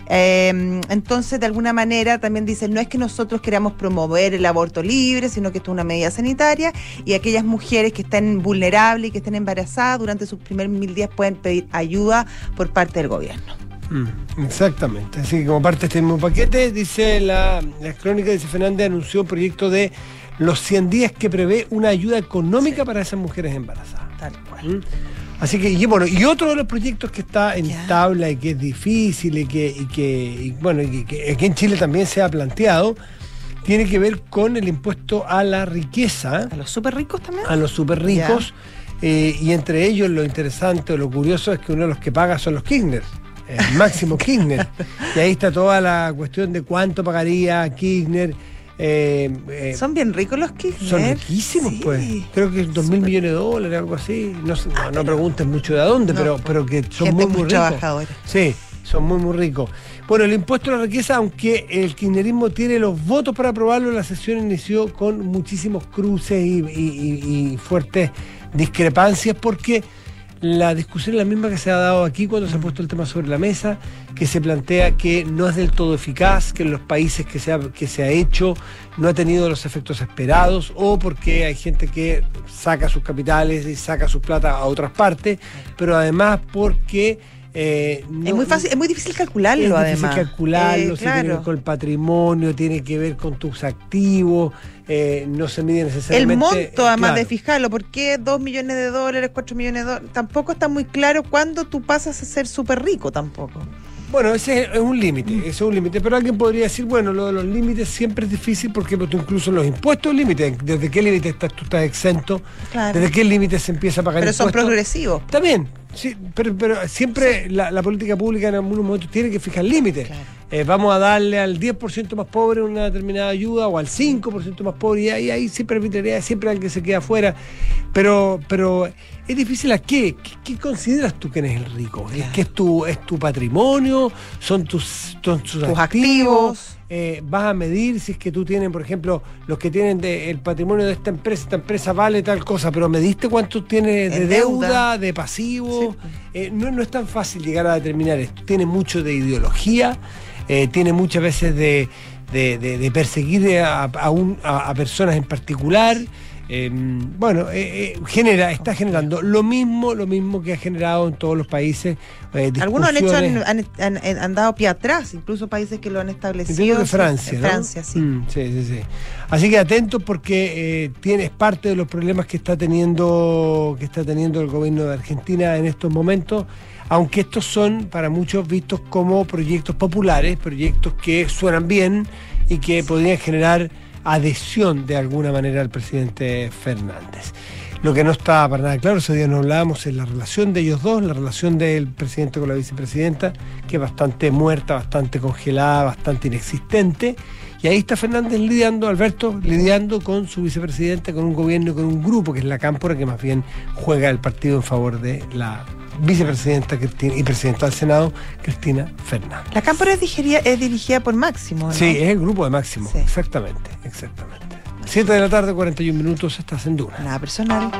Eh, entonces, de alguna manera, también dicen, no es que nosotros queramos promover el aborto libre, sino que esto es una medida sanitaria y aquellas mujeres que estén vulnerables y que estén embarazadas durante sus primeros mil días pueden pedir ayuda por parte del gobierno. Mm, exactamente. Así que como parte de este mismo paquete, dice la, la crónica, dice Fernández, anunció un proyecto de los cien días que prevé una ayuda económica para esas mujeres embarazadas. Tal cual. ¿Mm? Así que, y bueno, y otro de los proyectos que está en Ya. tabla y que es difícil y que, y que y bueno, y que aquí en Chile también se ha planteado, tiene que ver con el impuesto a la riqueza, ¿A los súper ricos también? a los súper ricos, eh, y entre ellos lo interesante o lo curioso es que uno de los que paga son los Kirchner, el Máximo Kirchner. Y ahí está toda la cuestión de cuánto pagaría Kirchner. Eh, eh, Son bien ricos los Kirchner. son riquísimos, Sí. pues. Creo que dos mil Súper. millones de dólares, algo así. No, sé, no, no pregunten mucho de a dónde, No, pero, pues, pero que son gente muy, muy muy ricos. trabajadora. Sí, son muy, muy ricos. Bueno, el impuesto a la riqueza, aunque el kirchnerismo tiene los votos para aprobarlo, la sesión inició con muchísimos cruces y, y- y- y fuertes discrepancias, porque la discusión es la misma que se ha dado aquí cuando se ha puesto el tema sobre la mesa, que se plantea que no es del todo eficaz, que en los países que se ha, que se ha hecho no ha tenido los efectos esperados, o porque hay gente que saca sus capitales y saca sus plata a otras partes, pero además porque eh, no- Es muy fácil, es muy difícil calcularlo, es además. difícil calcularlo, Eh, si tiene que ver claro. con el patrimonio, tiene que ver con tus activos, eh, no se mide El necesariamente. monto, eh, además claro. de fijarlo, ¿por qué dos millones de dólares, cuatro millones de dólares? Tampoco está muy claro cuándo tú pasas a ser súper rico tampoco. Bueno, ese es un límite, ese es un límite, pero alguien podría decir, bueno, lo de los límites siempre es difícil porque pues, incluso los impuestos límites, ¿desde qué límite estás, tú estás exento? Claro. ¿Desde qué límite se empieza a pagar Pero son impuestos? progresivos. Está bien, sí, pero, pero siempre la, la política pública en algunos momentos tiene que fijar límites. Claro. Eh, vamos a darle al diez por ciento más pobre una determinada ayuda o al cinco por ciento más pobre y ahí, ahí siempre arbitrariedad, siempre alguien se queda afuera. Pero, pero es difícil a qué. ¿Qué, qué consideras tú que eres el rico? ¿Es Claro. que es tu, es tu patrimonio? ¿Son tus, son tus, Tus activos. Eh, vas a medir si es que tú tienes, por ejemplo, los que tienen de- el patrimonio de esta empresa, esta empresa vale tal cosa, pero ¿mediste cuánto tienes de En deuda, deuda. de pasivo? Sí. Eh, no, no es tan fácil llegar a determinar esto. Tiene mucho de ideología, eh, tiene muchas veces de, de- de- de perseguir a, a un- a- a personas en particular. Eh, bueno, eh, eh, genera, está generando lo mismo, lo mismo que ha generado en todos los países. eh, Algunos han hecho, han, discusiones. han- han- han dado pie atrás, incluso países que lo han establecido. Entiendo que sí, Francia, en ¿no? Francia, sí. Mm, sí, sí, sí. Así que atentos porque eh, tiene, es parte de los problemas que está teniendo que está teniendo el gobierno de Argentina en estos momentos, aunque estos son para muchos vistos como proyectos populares, proyectos que suenan bien y que podrían generar adhesión de alguna manera al presidente Fernández. Lo que no está para nada claro, ese día no hablábamos, es la relación de ellos dos, la relación del presidente con la vicepresidenta, que es bastante muerta, bastante congelada, bastante inexistente. Y ahí está Fernández lidiando, Alberto, lidiando con su vicepresidenta, con un gobierno y con un grupo, que es la Cámpora, que más bien juega el partido en favor de la vicepresidenta Cristina, y presidenta del Senado, Cristina Fernández. La Cámpora es dirigida, es dirigida por Máximo, ¿no? Sí, es el grupo de Máximo, Sí. exactamente, exactamente. siete de la tarde, cuarenta y un minutos, estás en Duna. Nada personal.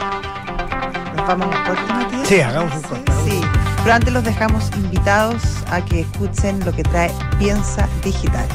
¿Nos vamos a un corte, Matías? Sí, hagamos un corte. Sí, pero antes los dejamos invitados a que escuchen lo que trae Piensa Digital.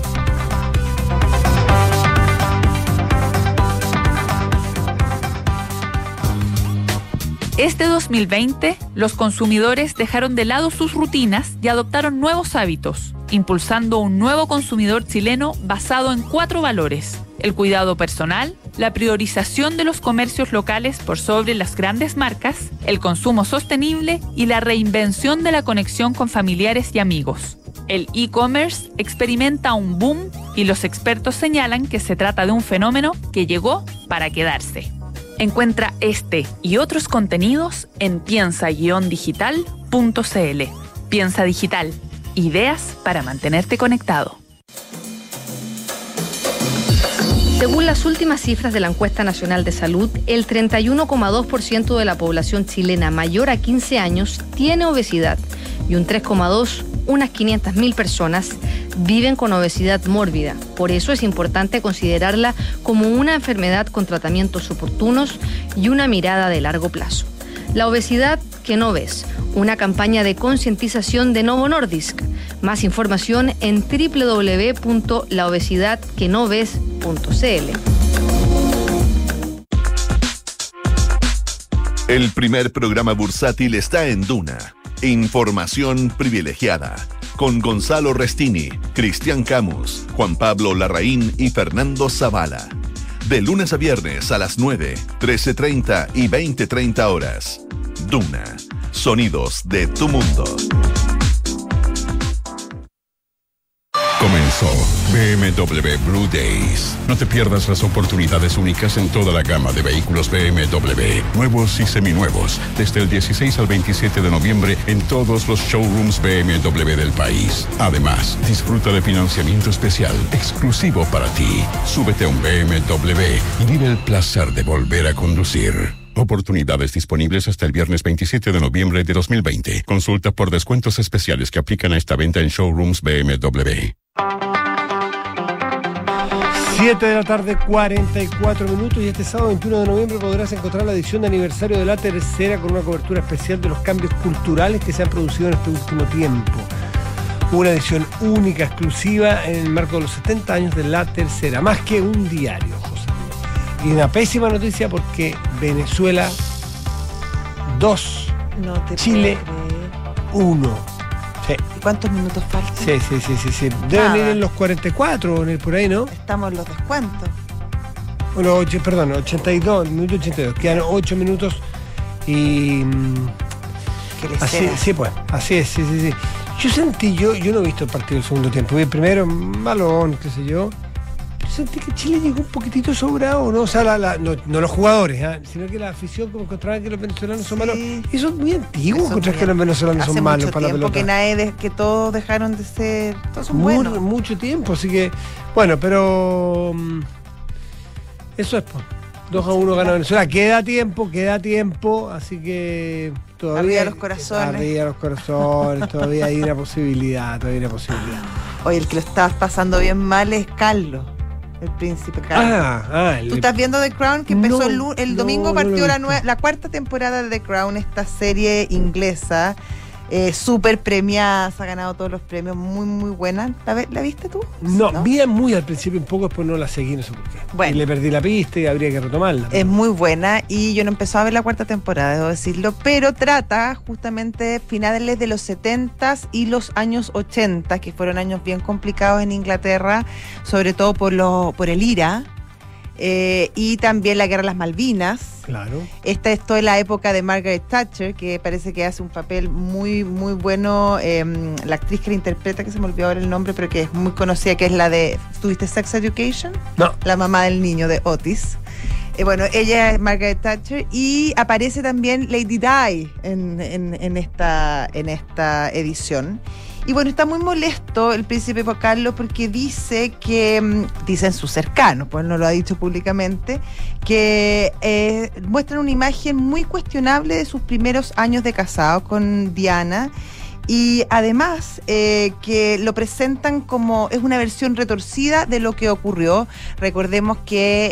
Este dos mil veinte, los consumidores dejaron de lado sus rutinas y adoptaron nuevos hábitos, impulsando un nuevo consumidor chileno basado en cuatro valores: el cuidado personal, la priorización de los comercios locales por sobre las grandes marcas, el consumo sostenible y la reinvención de la conexión con familiares y amigos. El e-commerce experimenta un boom y los expertos señalan que se trata de un fenómeno que llegó para quedarse. Encuentra este y otros contenidos en piensa guion digital punto c l. Piensa Digital. Ideas para mantenerte conectado. Según las últimas cifras de la Encuesta Nacional de Salud, el treinta y uno coma dos por ciento de la población chilena mayor a quince años tiene obesidad y un tres coma dos por ciento, unas quinientas mil personas, viven con obesidad mórbida. Por eso es importante considerarla como una enfermedad con tratamientos oportunos y una mirada de largo plazo. La obesidad que no ves, una campaña de concientización de Novo Nordisk. Más información en doble u doble u doble u punto la obesidad que no ves punto c l. El primer programa bursátil está en Duna. Información privilegiada. Con Gonzalo Restini, Cristian Camus, Juan Pablo Larraín y Fernando Zavala. De lunes a viernes a las nueve, trece treinta y veinte treinta horas. Duna. Sonidos de tu mundo. Comenzó B M W Blue Days. No te pierdas las oportunidades únicas en toda la gama de vehículos B M W, nuevos y seminuevos, desde el dieciséis al veintisiete de noviembre en todos los showrooms B M W del país. Además, disfruta de financiamiento especial, exclusivo para ti. Súbete a un B M W y vive el placer de volver a conducir. Oportunidades disponibles hasta el viernes veintisiete de noviembre de dos mil veinte. Consulta por descuentos especiales que aplican a esta venta en showrooms B M W. siete de la tarde, cuarenta y cuatro minutos, y este sábado veintiuno de noviembre podrás encontrar la edición de aniversario de La Tercera con una cobertura especial de los cambios culturales que se han producido en este último tiempo. Una edición única, exclusiva, en el marco de los setenta años de La Tercera, más que un diario, José. Y una pésima noticia porque Venezuela dos, No te Chile uno. Sí. ¿Y cuántos minutos faltan? Sí, sí, sí, sí, sí. Deben Nada. ir en los cuarenta y cuatro, en el por ahí, ¿no? Estamos en los descuentos. Bueno, ocho, perdón, ochenta y dos, minuto ochenta y dos. Quedan ocho minutos y... mm, Que les así, será. sí, pues, así es, sí, sí, sí. Yo sentí, yo, yo no he visto el partido del segundo tiempo. Vi el primero, malón, qué sé yo. Pero sentí que Chile llegó un poquitito sobrado, ¿no? O sea, la, la, no, no los jugadores, ¿eh? Sino que la afición como encontraba que los venezolanos son Sí. malos. Eso es muy antiguo, Eso encontrar muy que los venezolanos Hace son malos mucho para la tiempo pelota. que nadie de- que todos dejaron de ser, todos son Muy- buenos. Mucho tiempo, así que, bueno, pero mm, eso es, pues. dos a uno gana Venezuela. Queda tiempo, queda tiempo, así que todavía. Arriba los corazones. Arriba los corazones, todavía hay una posibilidad, todavía hay una posibilidad. Oye, el que lo está pasando bien mal es Carlos, el príncipe Carlos. Ah, ah, el- ¿Tú estás viendo The Crown? Que empezó No, el, lu- el no, domingo, no lo he partió la, visto. nue- la cuarta temporada de The Crown, esta serie inglesa, eh, súper premiada, se ha ganado todos los premios, muy, muy buena. ¿La, ve- la viste tú? No, vi muy al principio un poco, después no la seguí, no sé por qué. Bueno. Y le perdí la pista y habría que retomarla. Es muy buena y yo no empecé a ver la cuarta temporada, debo decirlo, pero trata justamente finales de los setentas y los años ochenta, que fueron años bien complicados en Inglaterra, sobre todo por, lo, por el IRA, eh, y también la guerra de las Malvinas. Claro. Esta es toda la época de Margaret Thatcher, que parece que hace un papel muy, muy bueno. Eh, la actriz que la interpreta, que se me olvidó ahora el nombre, pero que es muy conocida, que es la de... ¿Tuviste Sex Education? No. La mamá del niño de Otis. Eh, bueno, ella es Margaret Thatcher y aparece también Lady Di en, en, en, esta, en esta edición. Y bueno, está muy molesto el príncipe Carlos porque dice que, mm, dicen sus cercanos, pues no lo ha dicho públicamente, que eh, muestran una imagen muy cuestionable de sus primeros años de casado con Diana. Y además eh, que lo presentan como es una versión retorcida de lo que ocurrió. Recordemos que,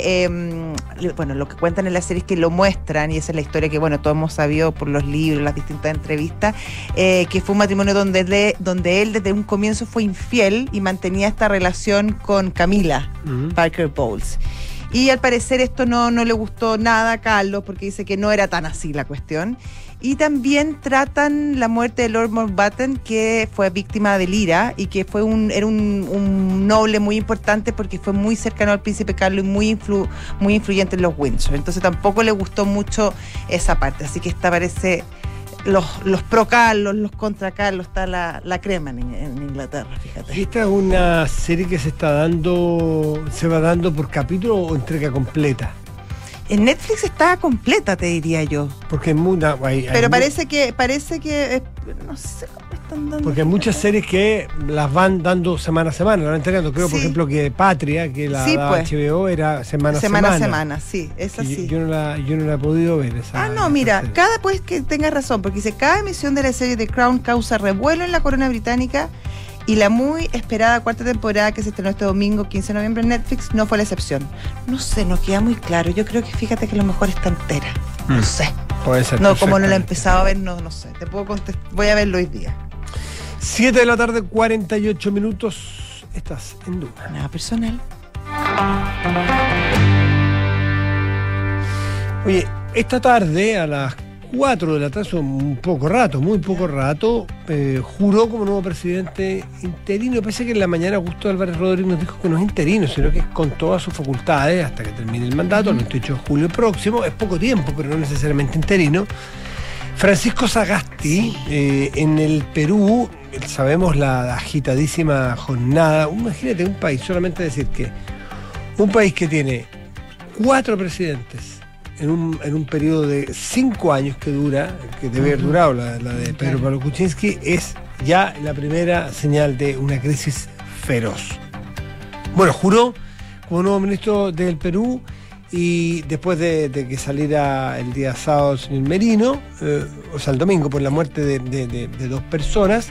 eh, bueno, lo que cuentan en la serie es que lo muestran, y esa es la historia que, bueno, todos hemos sabido por los libros, las distintas entrevistas, eh, que fue un matrimonio donde, le, donde él desde un comienzo fue infiel y mantenía esta relación con Camila Ujú. Parker Bowles. Y al parecer esto no, no le gustó nada a Carlos porque dice que no era tan así la cuestión. Y también tratan la muerte de Lord Mountbatten, que fue víctima del IRA y que fue un, era un, un noble muy importante porque fue muy cercano al príncipe Carlos y muy, influ, muy influyente en los Windsor. Entonces tampoco le gustó mucho esa parte. Así que esta parece los, los pro Carlos, los contra Carlos, está la, la crema en, en Inglaterra, fíjate. ¿Esta es una serie que se está dando, se va dando por capítulo o entrega completa? En Netflix está completa, te diría yo. Porque en una, hay, Pero hay parece que, parece que, eh, no sé cómo están dando. Porque hay muchas series que las van dando semana a semana, las van entregando. Creo, Sí. por ejemplo, que Patria, que la Sí, daba pues. H B O, era semana a Semana semana. a semana, sí, es Que yo- así. Yo, no la, yo no la he podido ver. Esa, Ah, no, esa mira, serie. cada pues que tengas razón, porque dice, cada emisión de la serie The Crown causa revuelo en la corona británica y la muy esperada cuarta temporada que se estrenó este domingo, quince de noviembre en Netflix, no fue la excepción. No sé, no queda muy claro. Yo creo que fíjate que a lo mejor está entera. No Mm. sé. Puede ser. No, como no la he perfectamente. empezado a ver, no, no sé. Te puedo contestar. Voy a verlo hoy día. siete de la tarde, cuarenta y ocho minutos. Estás en Duna. Nada personal. Oye, esta tarde a las cuatro de la tarde, son un poco rato, muy poco rato, eh, juró como nuevo presidente interino. Parece que en la mañana Augusto Álvarez Rodríguez nos dijo que no es interino, sino que es con todas sus facultades hasta que termine el mandato, el veintiocho de julio próximo. Es poco tiempo, pero no necesariamente interino. Francisco Sagasti, eh, en el Perú, sabemos la agitadísima jornada. Imagínate un país, solamente decir que un país que tiene cuatro presidentes en un, en un periodo de cinco años que dura, que debe haber durado la, la de Pedro Pablo Kuczynski, es ya la primera señal de una crisis feroz. Bueno, juró como nuevo ministro del Perú y después de, de que saliera el día sábado el señor Merino, eh, o sea, el domingo, por la muerte de, de, de, de dos personas.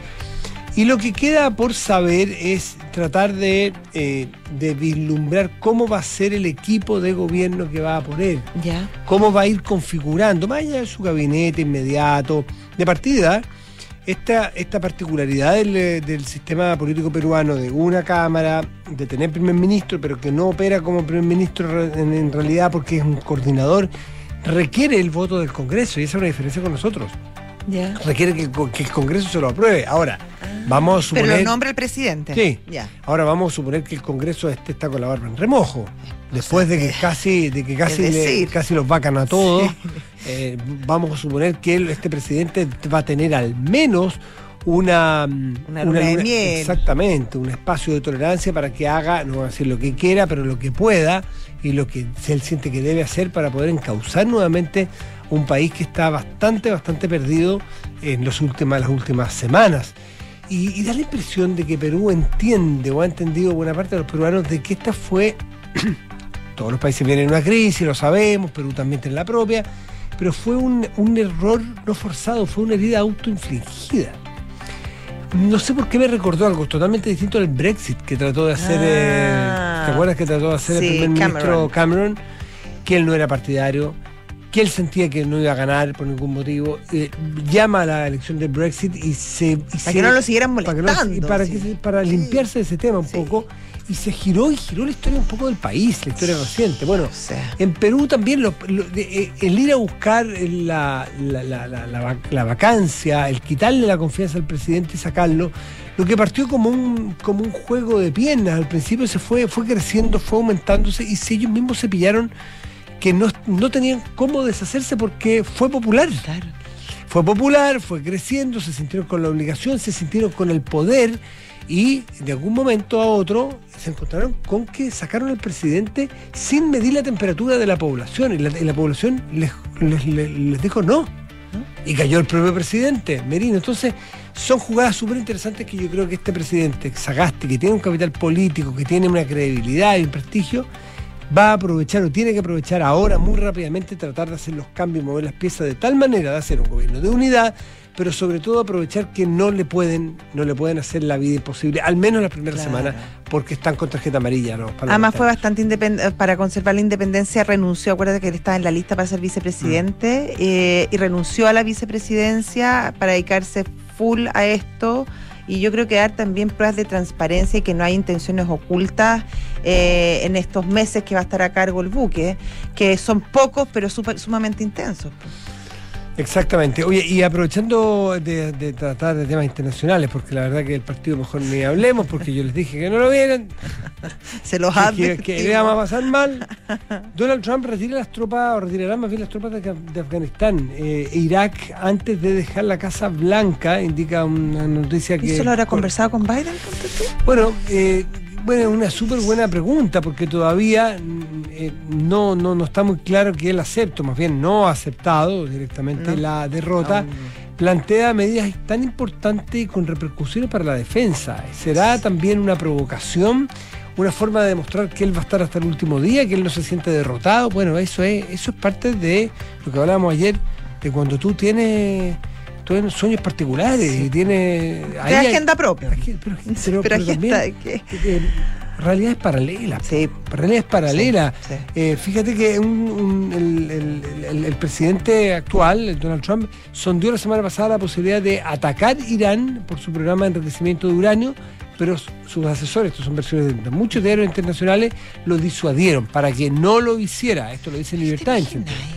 Y lo que queda por saber es tratar de, eh, de vislumbrar cómo va a ser el equipo de gobierno que va a poner, Ya. cómo va a ir configurando, más allá de su gabinete inmediato. De partida, esta, esta particularidad del, eh, del sistema político peruano, de una Cámara, de tener primer ministro, pero que no opera como primer ministro re- en, en realidad porque es un coordinador, requiere el voto del Congreso, y esa es una diferencia con nosotros. Ya. Requiere que, el co- que el Congreso se lo apruebe. Ahora, vamos a suponer... Pero lo nombra el presidente. Sí. Ya. Ahora vamos a suponer que el Congreso este está con la barba en remojo. Después de que casi, de que casi, es le- decir. casi los vacan a todos, eh, vamos a suponer que él- este presidente va a tener al menos una, Una luna de miel. Exactamente, un espacio de tolerancia para que haga, no voy a decir lo que quiera, pero lo que pueda y lo que él siente que debe hacer para poder encauzar nuevamente un país que está bastante, bastante perdido en los últimas, las últimas semanas. Y, y da la impresión de que Perú entiende o ha entendido buena parte de los peruanos de que esta fue, todos los países vienen en una crisis, lo sabemos, Perú también tiene la propia, pero fue un, un error no forzado, fue una herida autoinfligida. No sé por qué me recordó algo totalmente distinto al Brexit que trató de hacer, Ah. eh, ¿te acuerdas que trató de hacer Sí, el primer ministro Cameron. Cameron? Que él no era partidario, que él sentía que no iba a ganar por ningún motivo, eh, llama a la elección del Brexit y se... y Para se- que no lo siguieran para que no- molestando. y para, sí. que se- para limpiarse de ese tema un Sí. poco, y se giró y giró la historia un poco del país, la historia reciente. Bueno, O sea. en Perú también lo- lo- de- eh, el ir a buscar la, la, la, la, la vac- la vacancia, el quitarle la confianza al presidente y sacarlo, lo que partió como un, como un juego de piernas, al principio se fue, fue creciendo, fue aumentándose, y si ellos mismos se pillaron que no, no tenían cómo deshacerse porque fue popular. Claro. Fue popular, fue creciendo, se sintieron con la obligación, se sintieron con el poder, y de algún momento a otro se encontraron con que sacaron al presidente sin medir la temperatura de la población, y la, y la población les, les- les- les dijo no. Y cayó el propio presidente, Merino. Entonces, son jugadas súper interesantes que yo creo que este presidente, Sagasti, que tiene un capital político, que tiene una credibilidad y un prestigio, va a aprovechar o tiene que aprovechar ahora muy rápidamente, tratar de hacer los cambios, mover las piezas de tal manera de hacer un gobierno de unidad, pero sobre todo aprovechar que no le pueden no le pueden hacer la vida imposible, al menos las primeras Claro. semanas, porque están con tarjeta amarilla los Además parlamentarios. fue bastante independiente, para conservar la independencia renunció, acuérdate que él estaba en la lista para ser vicepresidente, eh, y renunció a la vicepresidencia para dedicarse full a esto, y yo creo que dar también pruebas de transparencia y que no hay intenciones ocultas eh, en estos meses que va a estar a cargo el buque, que son pocos pero super, sumamente intensos. Exactamente. Oye, y aprovechando de, de tratar de temas internacionales, porque la verdad que el partido mejor ni hablemos, porque yo les dije que no lo vieran, Se los que, que, advertimos. que le íbamos a pasar mal. Donald Trump retira las tropas, o retirará más bien las tropas de, de Afganistán e Irak antes de dejar la Casa Blanca, indica una noticia ¿Y que... eso lo habrá conversado con Biden? ponte tú? Bueno, eh, Bueno, es una súper buena pregunta, porque todavía eh, no, no, no está muy claro que él acepte, más bien no ha aceptado directamente No. la derrota. No, no. Plantea medidas tan importantes y con repercusiones para la defensa. ¿Será también una provocación? ¿Una forma de demostrar que él va a estar hasta el último día, que él no se siente derrotado? Bueno, eso es, eso es parte de lo que hablábamos ayer, de cuando tú tienes, tú tienes sueños particulares y tienes... De ahí hay- agenda propia. Pero, pero, Sí, pero pero también, agenda, ¿qué? eh, realidades paralelas. Sí. Realidades paralelas. Sí, sí. Eh, fíjate que un, un- el, el- el- el presidente actual, el Donald Trump, sondeó la semana pasada la posibilidad de atacar Irán por su programa de enriquecimiento de uranio, pero sus asesores, estos son versiones de muchos diarios internacionales, lo disuadieron para que no lo hiciera. Esto lo dice el New York Times.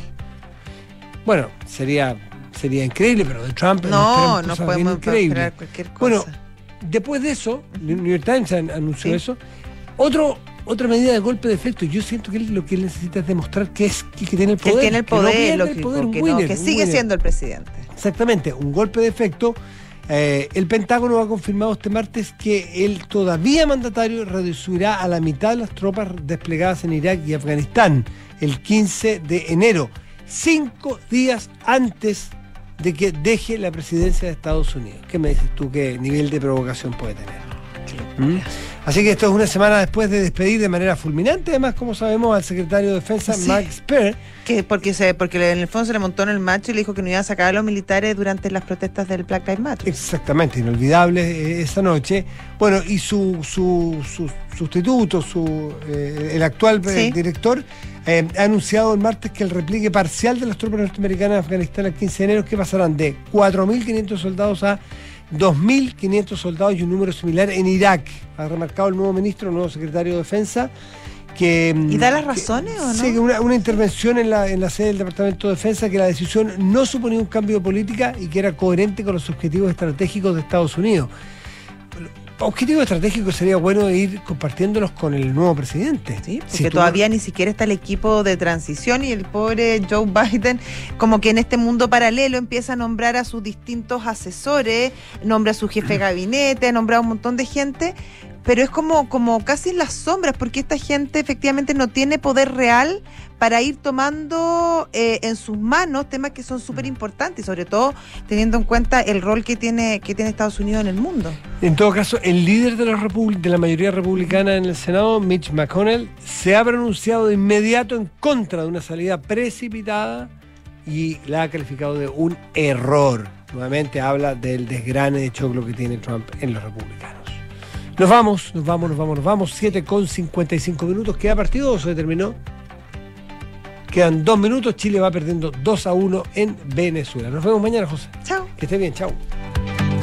Bueno, sería sería increíble, pero de Trump No, esperan no cosas podemos bien increíbles. esperar cualquier cosa. Bueno, después de eso, el New York Times an- anunció Sí. eso. Otro, otra medida de golpe de efecto. Yo siento que él, lo que él necesita es demostrar que es que, que tiene el que poder. él tiene el que no poder, pierde lógico, el poder, un que, no, winner, que un sigue winner. siendo el presidente. Exactamente, un golpe de efecto. Eh, el Pentágono ha confirmado este martes que el todavía mandatario reducirá a la mitad las tropas desplegadas en Irak y Afganistán el quince de enero, cinco días antes de que deje la presidencia de Estados Unidos. ¿Qué me dices tú? ¿Qué nivel de provocación puede tener? ¿Mm? Así que esto es una semana después de despedir de manera fulminante, además, como sabemos, al secretario de Defensa, Sí. Mark Esper. Que porque se, porque en el fondo se le montó en el macho y le dijo que no iba a sacar a los militares durante las protestas del Black Lives Matter. Exactamente, inolvidable eh, esa noche. Bueno, y su, su, su sustituto, su, eh, el actual eh, Sí. director, eh, ha anunciado el martes que el repliegue parcial de las tropas norteamericanas de Afganistán el quince de enero, que pasarán de cuatro mil quinientos soldados a dos mil quinientos soldados y un número similar en Irak. Ha remarcado el nuevo ministro, el nuevo secretario de Defensa. Que, ¿Y da las que- razones o no? Sí, que una, una intervención en la, en la sede del Departamento de Defensa, que la decisión no suponía un cambio de política y que era coherente con los objetivos estratégicos de Estados Unidos. Objetivos estratégicos sería bueno ir compartiéndolos con el nuevo presidente. Sí, porque Si tú- todavía ni siquiera está el equipo de transición y el pobre Joe Biden, como que en este mundo paralelo empieza a nombrar a sus distintos asesores, nombra a su jefe de gabinete, ha nombrado a un montón de gente, pero es como, como casi en las sombras, porque esta gente efectivamente no tiene poder real para ir tomando eh, en sus manos temas que son súper importantes, y sobre todo teniendo en cuenta el rol que tiene, que tiene Estados Unidos en el mundo. En todo caso, el líder de la, República, de la mayoría republicana en el Senado, Mitch McConnell, se ha pronunciado de inmediato en contra de una salida precipitada y la ha calificado de un error. Nuevamente habla del desgrane de choclo que tiene Trump en los republicanos. Nos vamos, nos vamos, nos vamos, nos vamos. siete con cincuenta y cinco minutos. ¿Queda partido o se terminó? Quedan dos minutos. Chile va perdiendo dos a uno en Venezuela. Nos vemos mañana, José. Chao. Que esté bien, chao.